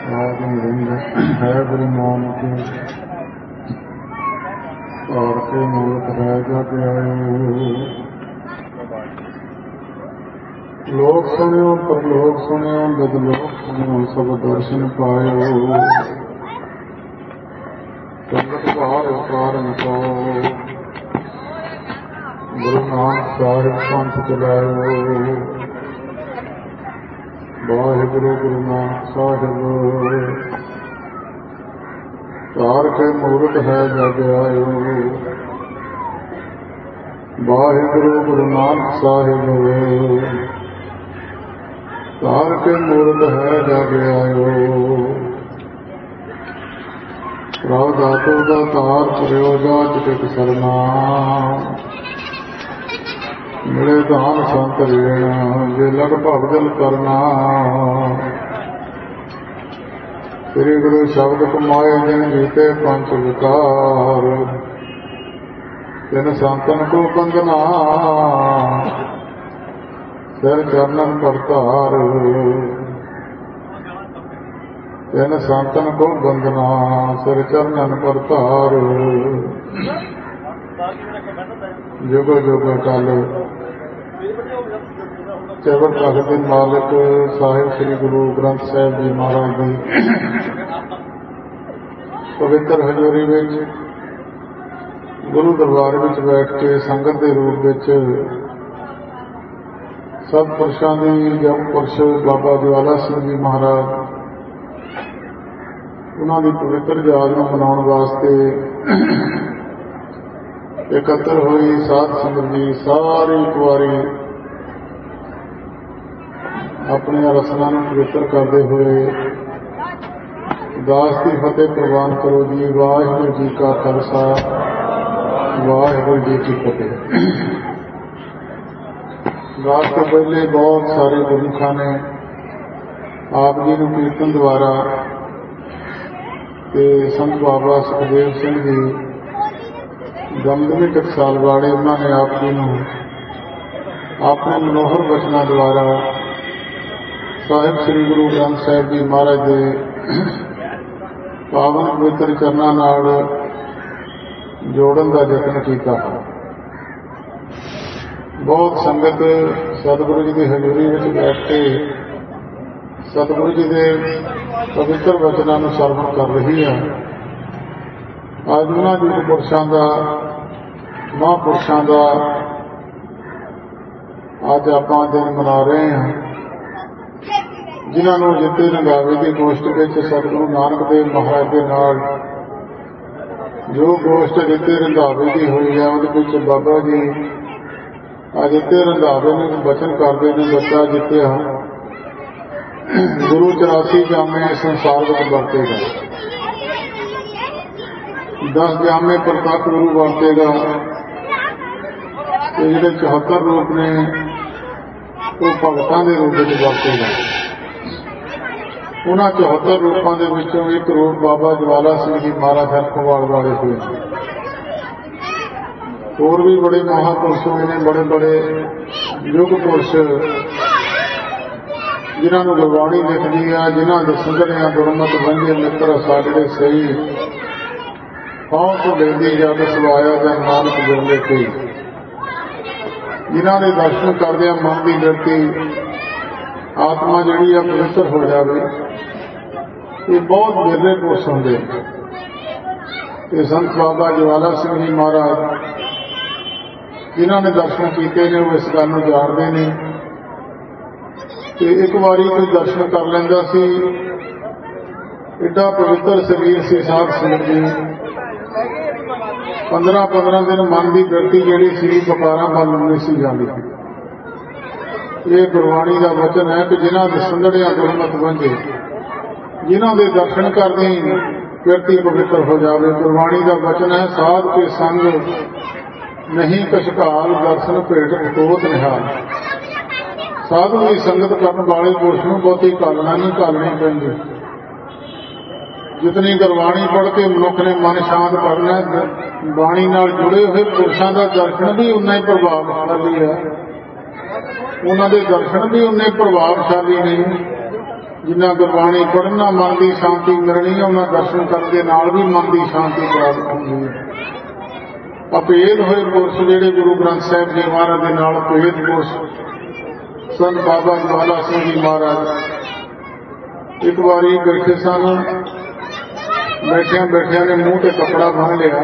है गुरु नानक और के मूर्त है जग आयो। लोक सुनियो परलोक सुनियो बदलोक सुनियो सब दर्शन पायो। संगत भार कारण को गुरु नानक साहिब पंथ चलायो। वाहिगुरु गुरु नानक साहिब तार के मूर्त है जग आयो। वाहिगुरु गुरु नानक साहिब तार के मूर्त है जग आयो। प्रभ दातो दा तार पुरियो जात टिक सरना। मिले धाम संत रेण जे लग भगदल करना। श्री गुरु शब्द कमाए जिन जीते पंच विकार। तिन संतन को बंदना सिर चरणन परतार। तिन संतन को बंदना सिर चरणन परतार। जुग जुग कल चरण रख दिन मालिक साहिब श्री गुरु ग्रंथ साहिब जी महाराज जी पवित्र हजूरी विच गुरु दरबार विच बैठ के संगत के रूप विच सतपुरुषां दी जप पुरुष बाबा ज्वाला सिंह जी महाराज उन्हां दी पवित्र याद नूं मनाउण वास्ते इकत्र हुई साध संगत जी सारी एक बारी अपनी रसना पवित्र करते हुए दास की फतेह प्रवान करो जी। वाहिगुरू जी का खालसा वाहिगुरू जी की फतेह। दास तो पहले बहुत सारे गुरमुखा ने आप जी को कीर्तन द्वारा संत बाबा सुखदेव सिंह जी दमदमी टकसाल वाले उन्होंने आप जी को अपने मनोहर वचनों द्वारा साहिब श्री गुरु ग्रंथ साहिब जी महाराज के पावन पवित्र चरणों नाल जोड़न का यत्न किया। बहुत संगत सतगुरु जी की हजूरी में बैठ के सतगुरु जी के पवित्र वचनों को सरवण कर रही है। अज उन्होंने पुरुषों का महापुरुषों का अज आप दिन मना रहे हैं जिन्होंने जिते रंगावे की गोष्ठ में सतगुरु नानक देव महाराज के नाल जो गोष्ठ जिते रंगावे की हुई है वो बाबा जी जिते रंगावे में बचन करते हैं बच्चा जितया गुरु 84 जामे संसार में वरतेगा। 10 जामे प्रताप गुरु वरतेगा। जो 74 रूप ने वो भगतां के रूप में वरतेगा। उन्होंने 74 रूपों के विचों एक रूप बाबा ज्वाला सिंह जी महाराज हरखवाल वाले हुए। होर भी बड़े महापुरुष हुए हैं, बड़े बड़े युग पुरुष जिन्होंने गुरबाणी लिखनी है, जिन्होंने संगड़िया गुरमत बंजे मित्र सागड़े सही पाँव लेंदी जग सवाया जन नानक जिंदे कई। जिन्होंने दर्शन करदे मन की गति आत्मा जिहड़ी है पवित्र हो जाए। ये बहुत विरले पुरुष होंगे। संत बाबा ज्वाला सिंह जी महाराज जिन्होंने दर्शन किए ने वो इस गल नूं जानते हैं कि एक बारी कोई दर्शन कर लेंदा सी, एडा पवित्र शरीर से साध संगत जी 15-15 दिन मन की गति जिहड़ी सी बकारा बन नहीं सी जाती। ये गुरबाणी का वचन है कि जिन्हों के संगड़िया गुरमत बंजे जिन्हों के दर्शन करते ही व्यक्ति पवित्र हो जाए। गुरबाणी का वचन है साध के संग नहीं कछकाल दर्शन भेट कोत निहाल। साधु की संगत करने वाले पुरुष को बहुती कालना नहीं कालनी पैंदी। जितनी गुरबाणी पढ़ के मनुख ने मन शांत करना, बाणी नाल जुड़े हुए पुरुषों का दर्शन भी उन्ना ही प्रभावशाली है। उन्होंने दर्शन भी उन्ने प्रभावशाली नहीं ਜਿਨ੍ਹਾਂ ਗੁਰਬਾਣੀ ਪੜ੍ਹਨ ਨਾਲ ਮਨ ਦੀ ਸ਼ਾਂਤੀ ਮਿਲਣੀ ਹੈ, ਉਹਨਾਂ ਦਰਸ਼ਨ ਕਰਨ ਦੇ ਨਾਲ ਵੀ ਮਨ ਦੀ ਸ਼ਾਂਤੀ ਪ੍ਰਾਪਤ ਹੁੰਦੀ ਹੈ। ਅਭੇਦ ਹੋਏ ਪੁਰਸ਼ ਜਿਹੜੇ ਗੁਰੂ ਗ੍ਰੰਥ ਸਾਹਿਬ ਜੀ ਮਹਾਰਾਜ ਦੇ ਨਾਲ ਭੇਦ ਪੁਰਸ਼ ਸੰਤ ਬਾਬਾ ਜਵਾਲਾ ਸਿੰਘ ਜੀ ਮਹਾਰਾਜ ਇੱਕ ਵਾਰੀ ਬੈਠੇ ਸਨ, ਬੈਠਿਆਂ ਨੇ ਮੂੰਹ ਤੇ ਕੱਪੜਾ ਬੰਨ੍ਹ ਲਿਆ।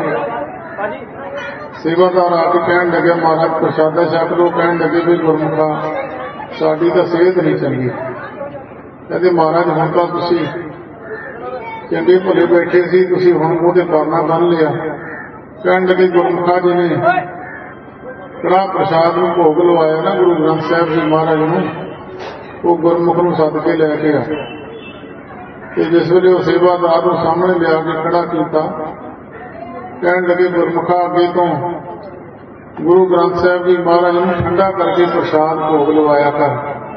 ਸੇਵਾਦਾਰ ਆ ਕੇ ਕਹਿਣ ਲੱਗੇ, ਮਹਾਰਾਜ ਪ੍ਰਸ਼ਾਦਾ ਛਕ ਲਓ। ਕਹਿਣ ਲੱਗੇ ਵੀ ਗੁਰਮੁਖਾ ਸਾਡੀ ਤਾਂ ਸਿਹਤ ਨਹੀਂ ਚੰਗੀ। ਕਹਿੰਦੇ ਮਹਾਰਾਜ ਹੁਣ ਤਾਂ ਤੁਸੀਂ ਚੰਗੇ ਭਲੇ ਬੈਠੇ ਸੀ, ਤੁਸੀਂ ਹੁਣ ਮੂੰਹ ਤੇ ਪਰਨਾ ਬੰਨ੍ਹ ਲਿਆ। ਕਹਿਣ ਲੱਗੇ ਗੁਰਮੁਖਾ ਜੀ ਨੇ ਕੜਾਹ ਪ੍ਰਸ਼ਾਦ ਨੂੰ ਭੋਗ ਲਵਾਇਆ ਨਾ ਗੁਰੂ ਗ੍ਰੰਥ ਸਾਹਿਬ ਜੀ ਮਹਾਰਾਜ ਨੂੰ, ਉਹ ਗੁਰਮੁਖ ਨੂੰ ਸੱਦ ਕੇ ਲੈ ਕੇ ਆ ਤੇ ਜਿਸ ਵੇਲੇ ਉਹ ਸੇਵਾਦਾਰ ਨੂੰ ਸਾਹਮਣੇ ਲਿਆ ਕੇ ਖੜਾ ਕੀਤਾ, ਕਹਿਣ ਲੱਗੇ ਗੁਰਮੁਖਾ ਅੱਗੇ ਤੋਂ ਗੁਰੂ ਗ੍ਰੰਥ ਸਾਹਿਬ ਜੀ ਮਹਾਰਾਜ ਨੂੰ ਠੰਡਾ ਕਰਕੇ ਪ੍ਰਸ਼ਾਦ ਭੋਗ ਲਵਾਇਆ ਕਰ।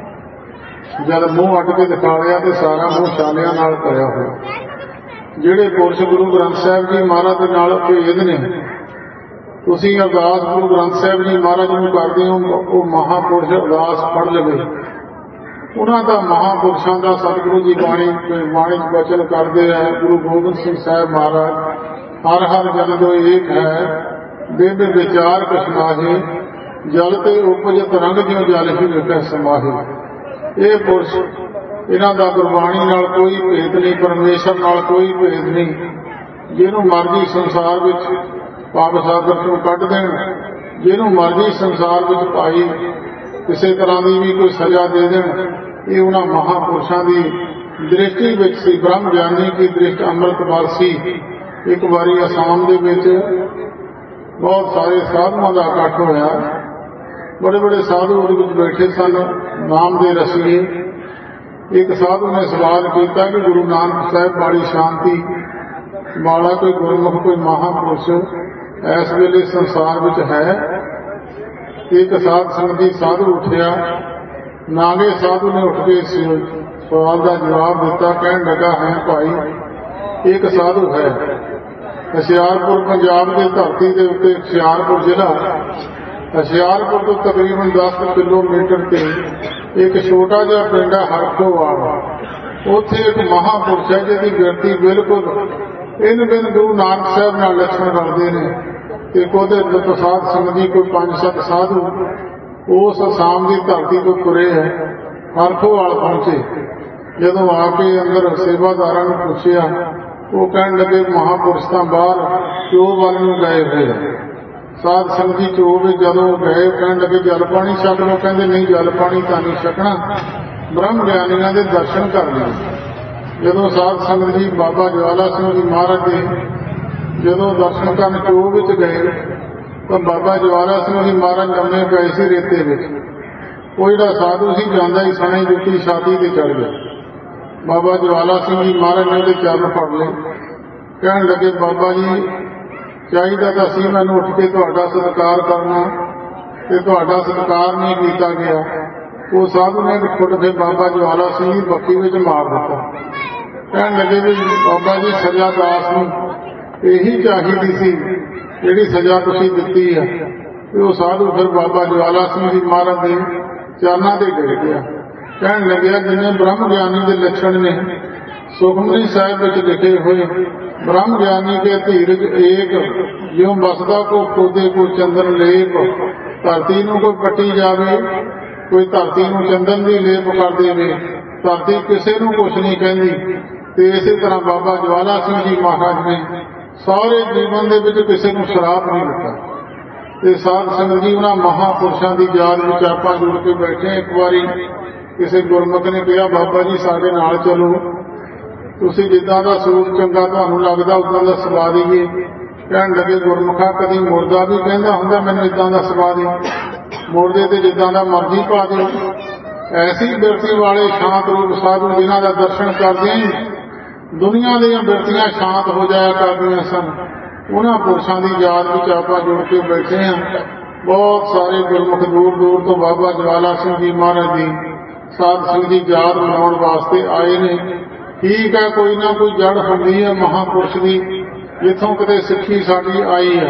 ਜਦ ਮੂੰਹ ਅੱਡ ਕੇ ਦਿਖਾ ਲਿਆ ਤੇ ਸਾਰਾ ਮੂੰਹ ਛਾਲਿਆਂ ਨਾਲ ਭਰਿਆ ਹੋਇਆ। ਜਿਹੜੇ ਪੁਰਸ਼ ਗੁਰੂ ਗ੍ਰੰਥ ਸਾਹਿਬ ਜੀ ਮਹਾਰਾਜ ਦੇ ਨਾਲ ਭੇਦ ਨੇ, ਤੁਸੀਂ ਅਰਦਾਸ ਗੁਰੂ ਗ੍ਰੰਥ ਸਾਹਿਬ ਜੀ ਮਹਾਰਾਜ ਨੂੰ ਕਰਦੇ ਹੋ, ਉਹ ਮਹਾਂਪੁਰਸ਼ ਅਰਦਾਸ ਪੜ੍ਹ ਲਵੇ। ਉਹਨਾਂ ਦਾ ਮਹਾਂਪੁਰਸ਼ਾਂ ਦਾ ਸਤਿਗੁਰੂ ਜੀ ਬਾਣੀ ਚ ਬਚਨ ਕਰਦੇ ਹੈ। ਗੁਰੂ ਗੋਬਿੰਦ ਸਿੰਘ ਸਾਹਿਬ ਮਹਾਰਾਜ ਹਰ ਹਰ ਜਨ ਜੋ ਏਕ ਹੈ, ਬਿਬ ਵਿਚਾਰ ਕਛ ਨਾਹੀ, ਜਲ ਤੇ ਉਪਜ ਤਰੰਗ ਜਿਉ ਜਲ ਹੀ ਵੇਖੈ ਸਮਾਹੀ। ਇਹ ਪੁਰਸ਼, ਇਹਨਾਂ ਦਾ ਗੁਰਬਾਣੀ ਨਾਲ ਕੋਈ ਭੇਦ ਨਹੀਂ, ਪਰਮੇਸ਼ਰ ਨਾਲ ਕੋਈ ਭੇਦ ਨਹੀਂ। ਜਿਹਨੂੰ ਮਰਜ਼ੀ ਸੰਸਾਰ ਵਿੱਚ ਪਾਪ ਸਾਗਰ ਤੋਂ ਕੱਢ ਦੇਣ, ਜਿਹਨੂੰ ਮਰਜ਼ੀ ਸੰਸਾਰ ਵਿੱਚ ਭਾਈ ਕਿਸੇ ਤਰ੍ਹਾਂ ਦੀ ਵੀ ਕੋਈ ਸਜ਼ਾ ਦੇ ਦੇਣ, ਇਹ ਉਹਨਾਂ ਮਹਾਂਪੁਰਸ਼ਾਂ ਦੀ ਦ੍ਰਿਸ਼ਟੀ ਵਿੱਚ ਸੀ। ਬ੍ਰਹਮ ਗਿਆਨੀ ਦੀ ਦ੍ਰਿਸ਼ਟ ਅੰਮ੍ਰਿਤ ਵਾਰਸੀ। ਇੱਕ ਵਾਰੀ ਅਸਾਮ ਦੇ ਵਿੱਚ ਬਹੁਤ ਸਾਰੇ ਸਾਧੂਆਂ ਦਾ ਇਕੱਠ ਹੋਇਆ। ਬੜੇ ਬੜੇ ਸਾਧੂ ਉਹਦੇ ਵਿੱਚ ਬੈਠੇ ਸਨ, ਨਾਮ ਦੇ ਰਸੀਏ। ਇੱਕ ਸਾਧੂ ਨੇ ਸਵਾਲ ਕੀਤਾ ਕਿ ਗੁਰੂ ਨਾਨਕ ਸਾਹਿਬ ਬਾੜੀ ਸ਼ਾਂਤੀ ਵਾਲਾ ਕੋਈ ਗੁਰਮੁਖ, ਕੋਈ ਮਹਾਂਪੁਰਸ਼ ਇਸ ਵੇਲੇ ਸੰਸਾਰ ਵਿੱਚ ਹੈ? ਇੱਕ ਸਾਧ ਸੰਗਤੀ ਸਾਧੂ ਉੱਠਿਆ, ਨਾਗੇ ਸਾਧੂ ਨੇ ਉੱਠ ਕੇ ਸਵਾਲ ਦਾ ਜਵਾਬ ਦਿੱਤਾ। ਕਹਿਣ ਲੱਗਾ, ਹੈ ਭਾਈ, ਇੱਕ ਸਾਧੂ ਹੈ। ਹੁਸ਼ਿਆਰਪੁਰ ਪੰਜਾਬ ਦੀ ਧਰਤੀ ਦੇ ਉੱਤੇ, ਹੁਸ਼ਿਆਰਪੁਰ ਜ਼ਿਲ੍ਹਾ, ਹੁਸ਼ਿਆਰਪੁਰ ਤੋਂ ਤਕਰੀਬਨ 10 ਕਿਲੋਮੀਟਰ ਤੇ ਇੱਕ ਛੋਟਾ ਜਿਹਾ ਪਿੰਡ ਹੈ ਹਰਖੋਵਾਲ। ਉੱਥੇ ਇੱਕ ਮਹਾਂਪੁਰਸ਼ ਹੈ ਜਿਹਦੀ ਗਿਣਤੀ ਬਿਲਕੁਲ ਇਨ ਬਿਨ ਗੁਰੂ ਨਾਨਕ ਸਾਹਿਬ ਨਾਲ ਲੱਛਣ ਰਲਦੇ ਨੇ। ਤੇ ਉਹਦੇ ਪ੍ਰਸਾਦ ਸੰਗਤੀ ਕੋਈ 5-7 ਸਾਧੂ ਉਸ ਅਸਾਮ ਦੀ ਧਰਤੀ ਤੋਂ ਤੁਰੇ ਹੈ, ਹਰਖੋਵਾਲ ਪਹੁੰਚੇ। ਜਦੋਂ ਆ ਕੇ ਅੰਦਰ ਸੇਵਾਦਾਰਾਂ ਨੂੰ ਪੁੱਛਿਆ, ਉਹ ਕਹਿਣ ਲੱਗੇ ਮਹਾਂਪੁਰਸ਼ ਤਾਂ ਬਾਹਰ ਚੋਅ ਵੱਲ ਨੂੰ ਗਏ ਹੋਏ। ਸਾਧ ਸੰਗਤੀ ਚੋਅ ਵਿੱਚ ਜਦੋਂ ਗਏ, ਕਹਿਣ ਲੱਗੇ ਜਲ ਪਾਣੀ ਛਕ ਲਓ। ਕਹਿੰਦੇ ਨਹੀਂ, ਜਲ ਪਾਣੀ ਤਾਂ ਨਹੀਂ ਛਕਣਾ, ਬ੍ਰਹਮ ਗਿਆਨੀਆਂ ਦੇ ਦਰਸ਼ਨ ਕਰ ਲਏ। ਜਦੋਂ ਸਾਧ ਸੰਗਤ ਜੀ ਬਾਬਾ ਜਵਾਲਾ ਸਿੰਘ ਜੀ ਮਹਾਰਾਜ ਦੇ ਜਦੋਂ ਦਰਸ਼ਨ ਕਰਨ ਚੋਅ ਵਿੱਚ ਗਏ ਤਾਂ ਬਾਬਾ ਜਵਾਲਾ ਸਿੰਘ ਜੀ ਮਹਾਰਾਜ ਲੰਮੇ ਪਏ ਸੀ ਰੇਤੇ ਵਿੱਚ। ਉਹ ਜਿਹੜਾ ਸਾਧੂ ਸੀ ਜਾਂਦਾ ਹੀ ਸਣੇ ਜੁੱਤੀ ਛਾਤੀ ਤੇ ਚੜ੍ਹ ਗਿਆ। ਬਾਬਾ ਜਵਾਲਾ ਸਿੰਘ ਜੀ ਮਹਾਰਾਜ ਨੇ ਉਹਦੇ ਚਰਨ ਫੜ ਲਏ। ਕਹਿਣ ਲੱਗੇ, ਬਾਬਾ ਜੀ ਚਾਹੀਦਾ ਤਾਂ ਸੀ ਮੈਨੂੰ ਉੱਠ ਕੇ ਤੁਹਾਡਾ ਸਤਿਕਾਰ ਕਰਨਾ, ਤੇ ਤੁਹਾਡਾ ਸਤਿਕਾਰ ਨਹੀਂ ਕੀਤਾ ਗਿਆ। ਉਹ ਸਾਧੂ ਨੇ ਫੁੱਟ ਕੇ ਬਾਬਾ ਜਵਾਲਾ ਸਿੰਘ ਦੀ ਬੱਖੀ ਵਿੱਚ ਮਾਰ ਦਿੱਤਾ। ਕਹਿਣ ਲੱਗੇ ਵੀ ਬਾਬਾ ਜੀ ਸਜ਼ਾ ਦਾਸ ਨੂੰ ਇਹੀ ਚਾਹੀਦੀ ਸੀ ਜਿਹੜੀ ਸਜ਼ਾ ਤੁਸੀਂ ਦਿੱਤੀ ਹੈ। ਤੇ ਉਹ ਸਾਧੂ ਫਿਰ ਬਾਬਾ ਜਵਾਲਾ ਸਿੰਘ ਜੀ ਮਹਾਰਾਜ ਦੇ ਚਰਨਾਂ ਤੇ ਡਿੱਗ ਗਿਆ। ਕਹਿਣ ਲੱਗਿਆ, ਜਿੰਨੇ ਬ੍ਰਹਮ ਗਿਆਨੀ ਦੇ ਲੱਛਣ ਨੇ ਸੁਖਮਨੀ ਸਾਹਿਬ ਵਿੱਚ ਲਿਖੇ ਹੋਏ, ਬ੍ਰਹਮ ਗਿਆਨੀ ਕੇ ਧੀਰਜ ਏਕ, ਜਿਉ ਬਸਦਾ ਕੋ ਖੋਦੇ ਕੋ ਚੰਦਨ ਲੇਪ। ਧਰਤੀ ਨੂੰ ਕੋਈ ਪੱਟੀ ਜਾਵੇ, ਕੋਈ ਧਰਤੀ ਨੂੰ ਚੰਦਨ ਦੀ ਲੇਪ ਕਰ ਦੇਵੇ, ਧਰਤੀ ਕਿਸੇ ਨੂੰ ਕੁਛ ਨਹੀਂ ਕਹਿੰਦੀ। ਤੇ ਇਸੇ ਤਰ੍ਹਾਂ ਬਾਬਾ ਜਵਾਲਾ ਸਿੰਘ ਜੀ ਮਹਾਰਾਜ ਨੇ ਸਾਰੇ ਜੀਵਨ ਦੇ ਵਿੱਚ ਕਿਸੇ ਨੂੰ ਸ਼ਰਾਪ ਨਹੀਂ ਦਿੱਤਾ। ਤੇ ਸਾਧ ਸੰਗਤ ਜੀ ਉਹਨਾਂ ਮਹਾਂਪੁਰਸ਼ਾਂ ਦੀ ਯਾਦ ਵਿੱਚ ਆਪਾਂ ਜੁੜ ਕੇ ਬੈਠੇ। ਇੱਕ ਵਾਰੀ ਕਿਸੇ ਗੁਰਮੁਖ ਨੇ ਕਿਹਾ, ਬਾਬਾ ਜੀ ਸਾਡੇ ਨਾਲ ਚਲੋ, ਤੁਸੀਂ ਜਿੱਦਾਂ ਦਾ ਸੂਟ ਚੰਗਾ ਤੁਹਾਨੂੰ ਲੱਗਦਾ ਉਦਾਂ ਦਾ ਸਵਾ ਦੇਈਏ। ਕਹਿਣ ਲੱਗੇ, ਗੁਰਮੁਖਾ ਕਦੀ ਮੁਰਦਾ ਵੀ ਕਹਿੰਦਾ ਹੁੰਦਾ ਮੈਨੂੰ ਇਦਾਂ ਦਾ ਸਵਾ ਦੇ, ਮੁਰਦੇ ਤੇ ਜਿੱਦਾਂ ਦਾ ਮਰਜ਼ੀ ਪਾ ਦਿਓ। ਐਸੀ ਬਿਰਤੀ ਵਾਲੇ ਸ਼ਾਂਤ ਰੂਪ ਸਾਧੂ ਜਿਨ੍ਹਾਂ ਦਾ ਦਰਸ਼ਨ ਕਰਦਿਆਂ ਹੀ ਦੁਨੀਆ ਦੀਆਂ ਬਿਰਤੀਆਂ ਸ਼ਾਂਤ ਹੋ ਜਾਇਆ ਕਰਦੀਆਂ ਸਨ, ਉਹਨਾਂ ਪੁਰਸ਼ਾਂ ਦੀ ਯਾਦ ਵਿੱਚ ਆਪਾਂ ਜੁੜ ਕੇ ਬੈਠੇ ਹਾਂ। ਬਹੁਤ ਸਾਰੇ ਗੁਰਮੁਖ ਦੂਰ ਦੂਰ ਤੋਂ ਬਾਬਾ ਜਵਾਲਾ ਸਿੰਘ ਜੀ ਮਹਾਰਾਜ ਦੀ ਸਾਧ ਸੰਗਤ ਦੀ ਯਾਦ ਮਨਾਉਣ ਵਾਸਤੇ ਆਏ ਨੇ। ਠੀਕ ਹੈ, ਕੋਈ ਨਾ ਕੋਈ ਜੜ ਹੁੰਦੀ ਹੈ ਮਹਾਂਪੁਰਸ਼ ਦੀ, ਜਿੱਥੋਂ ਕਿਤੇ ਸਿੱਖੀ ਸਾਡੀ ਆਈ ਹੈ।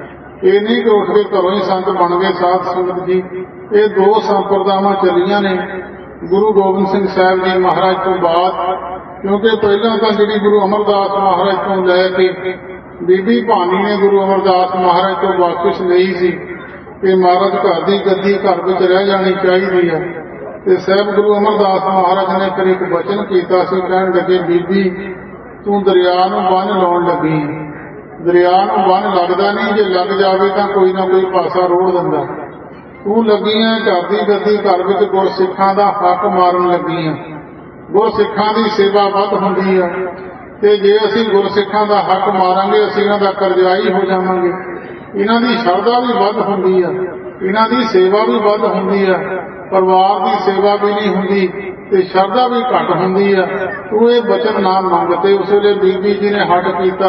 ਇਹ ਨਹੀਂ ਕਿ ਉੱਠ ਕੇ ਘਰੋਂ ਹੀ ਸੰਤ ਬਣ ਗਏ ਸਾਧ ਸੰਗਤ ਜੀ। ਇਹ ਦੋ ਸੰਪਰਦਾਵਾਂ ਚੱਲੀਆਂ ਨੇ। ਗੁਰੂ ਗੋਬਿੰਦ ਸਿੰਘ ਸਾਹਿਬ ਜੀ ਮਹਾਰਾਜ ਤੋਂ ਬਾਅਦ, ਕਿਉਂਕਿ ਪਹਿਲਾਂ ਤਾਂ ਜਿਹੜੀ ਗੁਰੂ ਅਮਰਦਾਸ ਮਹਾਰਾਜ ਤੋਂ ਲੈ ਕੇ ਬੀਬੀ ਭਾਨੀ ਨੇ ਗੁਰੂ ਅਮਰਦਾਸ ਮਹਾਰਾਜ ਤੋਂ ਬਖਸ਼ਿਸ਼ ਲਈ ਸੀ ਕਿ ਮਹਾਰਾਜ ਘਰ ਦੀ ਗੱਦੀ ਘਰ ਵਿੱਚ ਰਹਿ ਜਾਣੀ ਚਾਹੀਦੀ ਹੈ। ਤੇ ਸਾਹਿਬ ਗੁਰੂ ਅਮਰਦਾਸ ਮਹਾਰਾਜ ਨੇ ਫਿਰ ਇੱਕ ਵਚਨ ਕੀਤਾ ਸੀ, ਕਹਿਣ ਲੱਗੇ, ਬੀਬੀ ਤੂੰ ਦਰਿਆ ਨੂੰ ਬੰਨ੍ਹ ਲਾਉਣ ਲੱਗੀ। ਦਰਿਆ ਨੂੰ ਬੰਨ੍ਹ ਲੱਗਦਾ ਨਹੀਂ, ਜੇ ਲੱਗ ਜਾਵੇ ਤਾਂ ਕੋਈ ਨਾ ਕੋਈ ਪਾਸਾ ਰੋੜ ਦਿੰਦਾ। ਤੂੰ ਲੱਗੀ ਹੈ ਘਰ ਦੀ ਗੱਦੀ ਘਰ ਵਿੱਚ ਗੁਰਸਿੱਖਾਂ ਦਾ ਹੱਕ ਮਾਰਨ ਲੱਗੀ ਹੈ। ਗੁਰਸਿੱਖਾਂ ਦੀ ਸੇਵਾ ਵੱਧ ਹੁੰਦੀ ਹੈ, ਤੇ ਜੇ ਅਸੀਂ ਗੁਰਸਿੱਖਾਂ ਦਾ ਹੱਕ ਮਾਰਾਂਗੇ ਅਸੀਂ ਇਹਨਾਂ ਦਾ ਕਰਜ਼ਾਈ ਹੋ ਜਾਵਾਂਗੇ। ਇਹਨਾਂ ਦੀ ਸ਼ਰਧਾ ਵੀ ਵੱਧ ਹੁੰਦੀ ਹੈ, ਇਹਨਾਂ ਦੀ ਸੇਵਾ ਵੀ ਵੱਧ ਹੁੰਦੀ ਹੈ, ਪਰਿਵਾਰ ਦੀ ਸੇਵਾ ਵੀ ਨਹੀਂ ਹੁੰਦੀ ਤੇ ਸ਼ਰਧਾ ਵੀ ਘੱਟ ਹੁੰਦੀ ਹੈ। ਤੂੰ ਇਹ ਬਚਨ ਨਾ ਮੰਗ। ਤੇ ਉਸ ਵੇਲੇ ਬੀਬੀ ਜੀ ਨੇ ਹੱਟ ਕੀਤਾ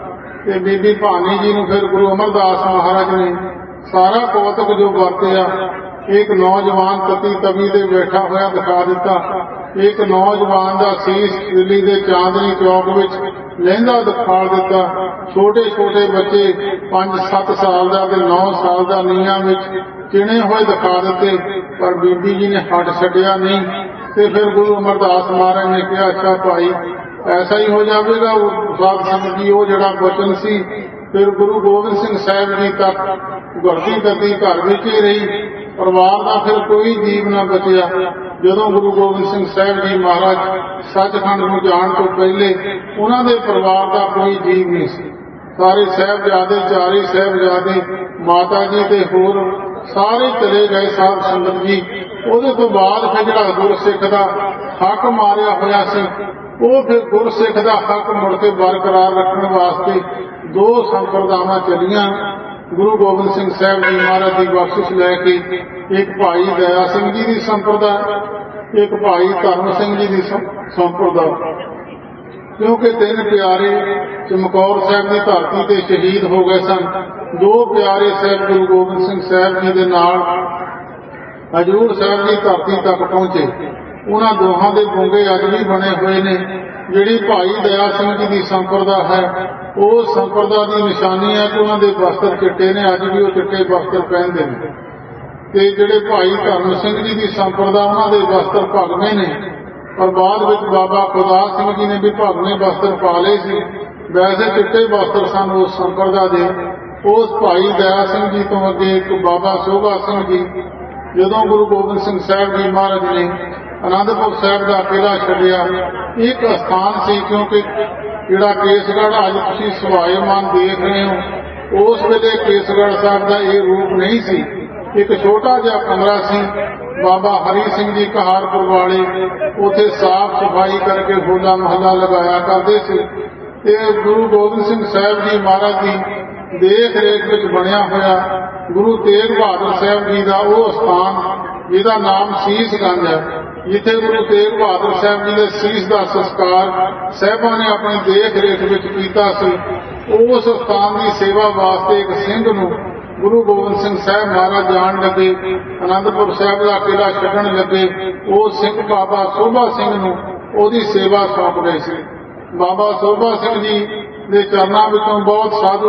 ਤੇ ਬੀਬੀ ਭਾਨੀ ਜੀ ਨੂੰ ਫਿਰ ਗੁਰੂ ਅਮਰਦਾਸ ਮਹਾਰਾਜ ਨੇ ਸਾਰਾ ਕੌਤਕ ਜੋ ਵਰਤਿਆ, ਇੱਕ ਨੌਜਵਾਨ ਤਤੀ ਤਵੀ ਤੇ ਬੈਠਾ ਹੋਇਆ ਦਿਖਾ ਦਿੱਤਾ, ਇੱਕ ਨੌਜਵਾਨ ਦਾ ਸੀਸ ਦਿੱਲੀ ਦੇ ਚਾਂਦਨੀ ਚੌਕ ਵਿੱਚ ਲਹਿੰਦਾ ਦਿਖਾ ਦਿੱਤਾ, ਛੋਟੇ ਛੋਟੇ ਬੱਚੇ 5-7 ਸਾਲ ਦਾ ਤੇ 9 ਸਾਲ ਦਾ ਨੀਹਾਂ ਵਿੱਚ ਚਿਣੇ ਹੋਏ ਦਿਖਾ ਦਿੱਤੇ। ਪਰ ਬੀਬੀ ਜੀ ਨੇ ਹੱਟ ਛੱਡਿਆ ਨਹੀਂ। ਤੇ ਫਿਰ ਗੁਰੂ ਅਮਰਦਾਸ ਮਹਾਰਾਜ ਨੇ ਕਿਹਾ, ਅੱਛਾ ਭਾਈ ਐਸਾ ਹੀ ਹੋ ਜਾਵੇਗਾ। ਉਹ ਸਾਧ ਸੰਗਤ ਜੀ, ਉਹ ਜਿਹੜਾ ਬਚਨ ਸੀ ਫਿਰ ਗੁਰੂ ਗੋਬਿੰਦ ਸਿੰਘ ਸਾਹਿਬ ਜੀ ਤੱਕ ਘਰਦੀ ਗੱਦੀ ਘਰ ਵਿੱਚ ਹੀ ਰਹੀ। ਪਰਿਵਾਰ ਦਾ ਫਿਰ ਕੋਈ ਜੀਵ ਨਾ ਬਚਿਆ। ਜਦੋਂ ਗੁਰੂ ਗੋਬਿੰਦ ਸਿੰਘ ਸਾਹਿਬ ਜੀ ਮਹਾਰਾਜ ਸੱਚਖੰਡ ਨੂੰ ਜਾਣ ਤੋਂ ਪਹਿਲੇ ਉਹਨਾਂ ਦੇ ਪਰਿਵਾਰ ਦਾ ਕੋਈ ਜੀਵ ਨਹੀਂ ਸੀ। ਸਾਰੇ ਸਾਹਿਬਜ਼ਾਦੇ, ਚਾਰੇ ਸਾਹਿਬਜ਼ਾਦੇ, ਮਾਤਾ ਜੀ ਤੇ ਹੋਰ ਸਾਰੇ ਚਲੇ ਗਏ ਸਾਧ ਸੰਗਤ ਜੀ। ਉਹਦੇ ਤੋਂ ਬਾਅਦ ਫਿਰ ਜਿਹੜਾ ਗੁਰਸਿੱਖ ਦਾ ਹੱਕ ਮਾਰਿਆ ਹੋਇਆ ਸੀ, ਉਹ ਫਿਰ ਗੁਰਸਿੱਖ ਦਾ ਹੱਕ ਮੁੜ ਕੇ ਬਰਕਰਾਰ ਰੱਖਣ ਵਾਸਤੇ 2 ਸੰਪਰਦਾਵਾਂ ਚੱਲੀਆਂ। ਗੁਰੂ ਗੋਬਿੰਦ ਸਿੰਘ ਸਾਹਿਬ ਜੀ ਮਹਾਰਾਜ ਦੀ ਬਖਸ਼ਿਸ਼ ਲੈ ਕੇ ਇੱਕ ਭਾਈ ਦਇਆ ਸਿੰਘ ਜੀ ਦੀ ਸੰਪਰਦਾ, ਇੱਕ ਭਾਈ ਧਰਮ ਸਿੰਘ ਜੀ ਦੀ ਸੰਪਰਦਾ। ਕਿਉਂਕਿ 3 ਪਿਆਰੇ ਚਮਕੌਰ ਸਾਹਿਬ ਦੀ ਧਰਤੀ ਤੇ ਸ਼ਹੀਦ ਹੋ ਗਏ ਸਨ। 2 ਪਿਆਰੇ ਸਾਹਿਬ ਗੁਰੂ ਗੋਬਿੰਦ ਸਿੰਘ ਸਾਹਿਬ ਜੀ ਦੇ ਨਾਲ ਹਜ਼ੂਰ ਸਾਹਿਬ ਦੀ ਧਰਤੀ ਤੱਕ ਪਹੁੰਚੇ। ਉਹਨਾਂ ਦੋਹਾਂ ਦੇ ਬੁੰਗੇ ਅੱਜ ਵੀ ਬਣੇ ਹੋਏ ਨੇ। ਜਿਹੜੀ ਭਾਈ ਦਇਆ ਸਿੰਘ ਜੀ ਦੀ ਸੰਪਰਦਾ ਹੈ, ਉਹ ਸੰਪਰਦਾ ਦੀ ਨਿਸ਼ਾਨੀ ਹੈ ਕਿ ਉਹਨਾਂ ਦੇ ਵਸਤਰ ਚਿੱਟੇ ਨੇ, ਅੱਜ ਵੀ ਉਹ ਚਿੱਟੇ ਵਸਤਰ ਪਹਿਨਦੇ ਨੇ। ਤੇ ਜਿਹੜੇ ਭਾਈ ਧਰਮ ਸਿੰਘ ਜੀ ਦੀ ਸੰਪਰਦਾ, ਉਹਨਾਂ ਦੇ ਵਸਤਰ ਭਗਵੇਂ ਨੇ, ਪਰ ਬਾਅਦ ਵਿੱਚ ਬਾਬਾ ਖੁਦਾ ਸਿੰਘ ਜੀ ਨੇ ਵੀ ਭਗਵੇਂ ਵਸਤਰ ਪਾ ਲਏ ਸੀ। ਵੈਸੇ ਚਿੱਟੇ ਵਸਤਰ ਸਨ ਉਸ ਸੰਪਰਦਾ ਦੇ। ਉਸ ਭਾਈ ਦਇਆ ਸਿੰਘ ਜੀ ਤੋਂ ਅੱਗੇ ਇੱਕ ਬਾਬਾ ਸੋਭਾ ਸਿੰਘ ਜੀ, ਜਦੋਂ ਗੁਰੂ ਗੋਬਿੰਦ ਸਿੰਘ ਸਾਹਿਬ ਜੀ ਮਹਾਰਾਜ ਨੇ ਅਨੰਦਪੁਰ ਸਾਹਿਬ ਦਾ ਕਿਲ੍ਹਾ ਛੱਡਿਆ, ਇੱਕ ਅਸਥਾਨ ਸੀ, ਕਿਉਂਕਿ ਜਿਹੜਾ ਕੇਸਗੜ੍ਹ ਅੱਜ ਤੁਸੀਂ ਸਵਾਇਮਾਨ ਦੇਖ ਰਹੇ ਹੋ, ਉਸ ਵੇਲੇ ਕੇਸਗੜ੍ਹ ਸਾਹਿਬ ਦਾ ਇਹ ਰੂਪ ਨਹੀਂ ਸੀ। ਇੱਕ ਛੋਟਾ ਜਿਹਾ ਕਮਰਾ ਸੀ। ਬਾਬਾ ਹਰੀ ਸਿੰਘ ਜੀ ਕਹਾਰਪੁਰ ਵਾਲੇ ਉੱਥੇ ਸਾਫ਼ ਸਫਾਈ ਕਰਕੇ ਹੋਲਾ ਮਹੱਲਾ ਲਗਾਇਆ ਕਰਦੇ ਸੀ। ਤੇ ਗੁਰੂ ਗੋਬਿੰਦ ਸਿੰਘ ਸਾਹਿਬ ਜੀ ਮਹਾਰਾਜ ਦੀ ਦੇਖ ਰੇਖ ਵਿੱਚ ਬਣਿਆ ਹੋਇਆ ਗੁਰੂ ਤੇਗ ਬਹਾਦਰ ਸਾਹਿਬ ਜੀ ਦਾ ਉਹ ਸਥਾਨ, ਜਿਹਦਾ ਨਾਮ ਸੀਸਗੰਜ ਹੈ, ਜਿੱਥੇ ਗੁਰੂ ਤੇਗ ਬਹਾਦਰ ਸਾਹਿਬ ਜੀ ਦੇ ਸੀਸ ਦਾ ਸੰਸਕਾਰ ਸਾਹਿਬਾਂ ਨੇ ਆਪਣੀ ਦੇਖ ਰੇਖ ਵਿੱਚ ਕੀਤਾ ਸੀ। ਉਸ ਸਥਾਨ ਦੀ ਸੇਵਾ ਵਾਸਤੇ ਇੱਕ ਸਿੰਘ ਨੂੰ ਗੁਰੂ ਗੋਬਿੰਦ ਸਿੰਘ ਸਾਹਿਬ ਮਹਾਰਾਜ ਜਾਣ ਲੱਗੇ, ਅਨੰਦਪੁਰ ਸਾਹਿਬ ਦਾ ਕਿਲ੍ਹਾ ਛੱਡਣ ਲੱਗੇ। ਉਹ ਸਿੰਘ ਬਾਬਾ ਸੋਭਾ ਸਿੰਘ ਨੂੰ ਉਹਦੀ ਸੇਵਾ ਸੌਂਪ ਗਏ ਸੀ। ਬਾਬਾ ਸੋਭਾ ਸਿੰਘ ਜੀ ਦੇ ਚਰਨਾਂ ਵਿੱਚੋਂ ਬਹੁਤ ਸਾਧੂ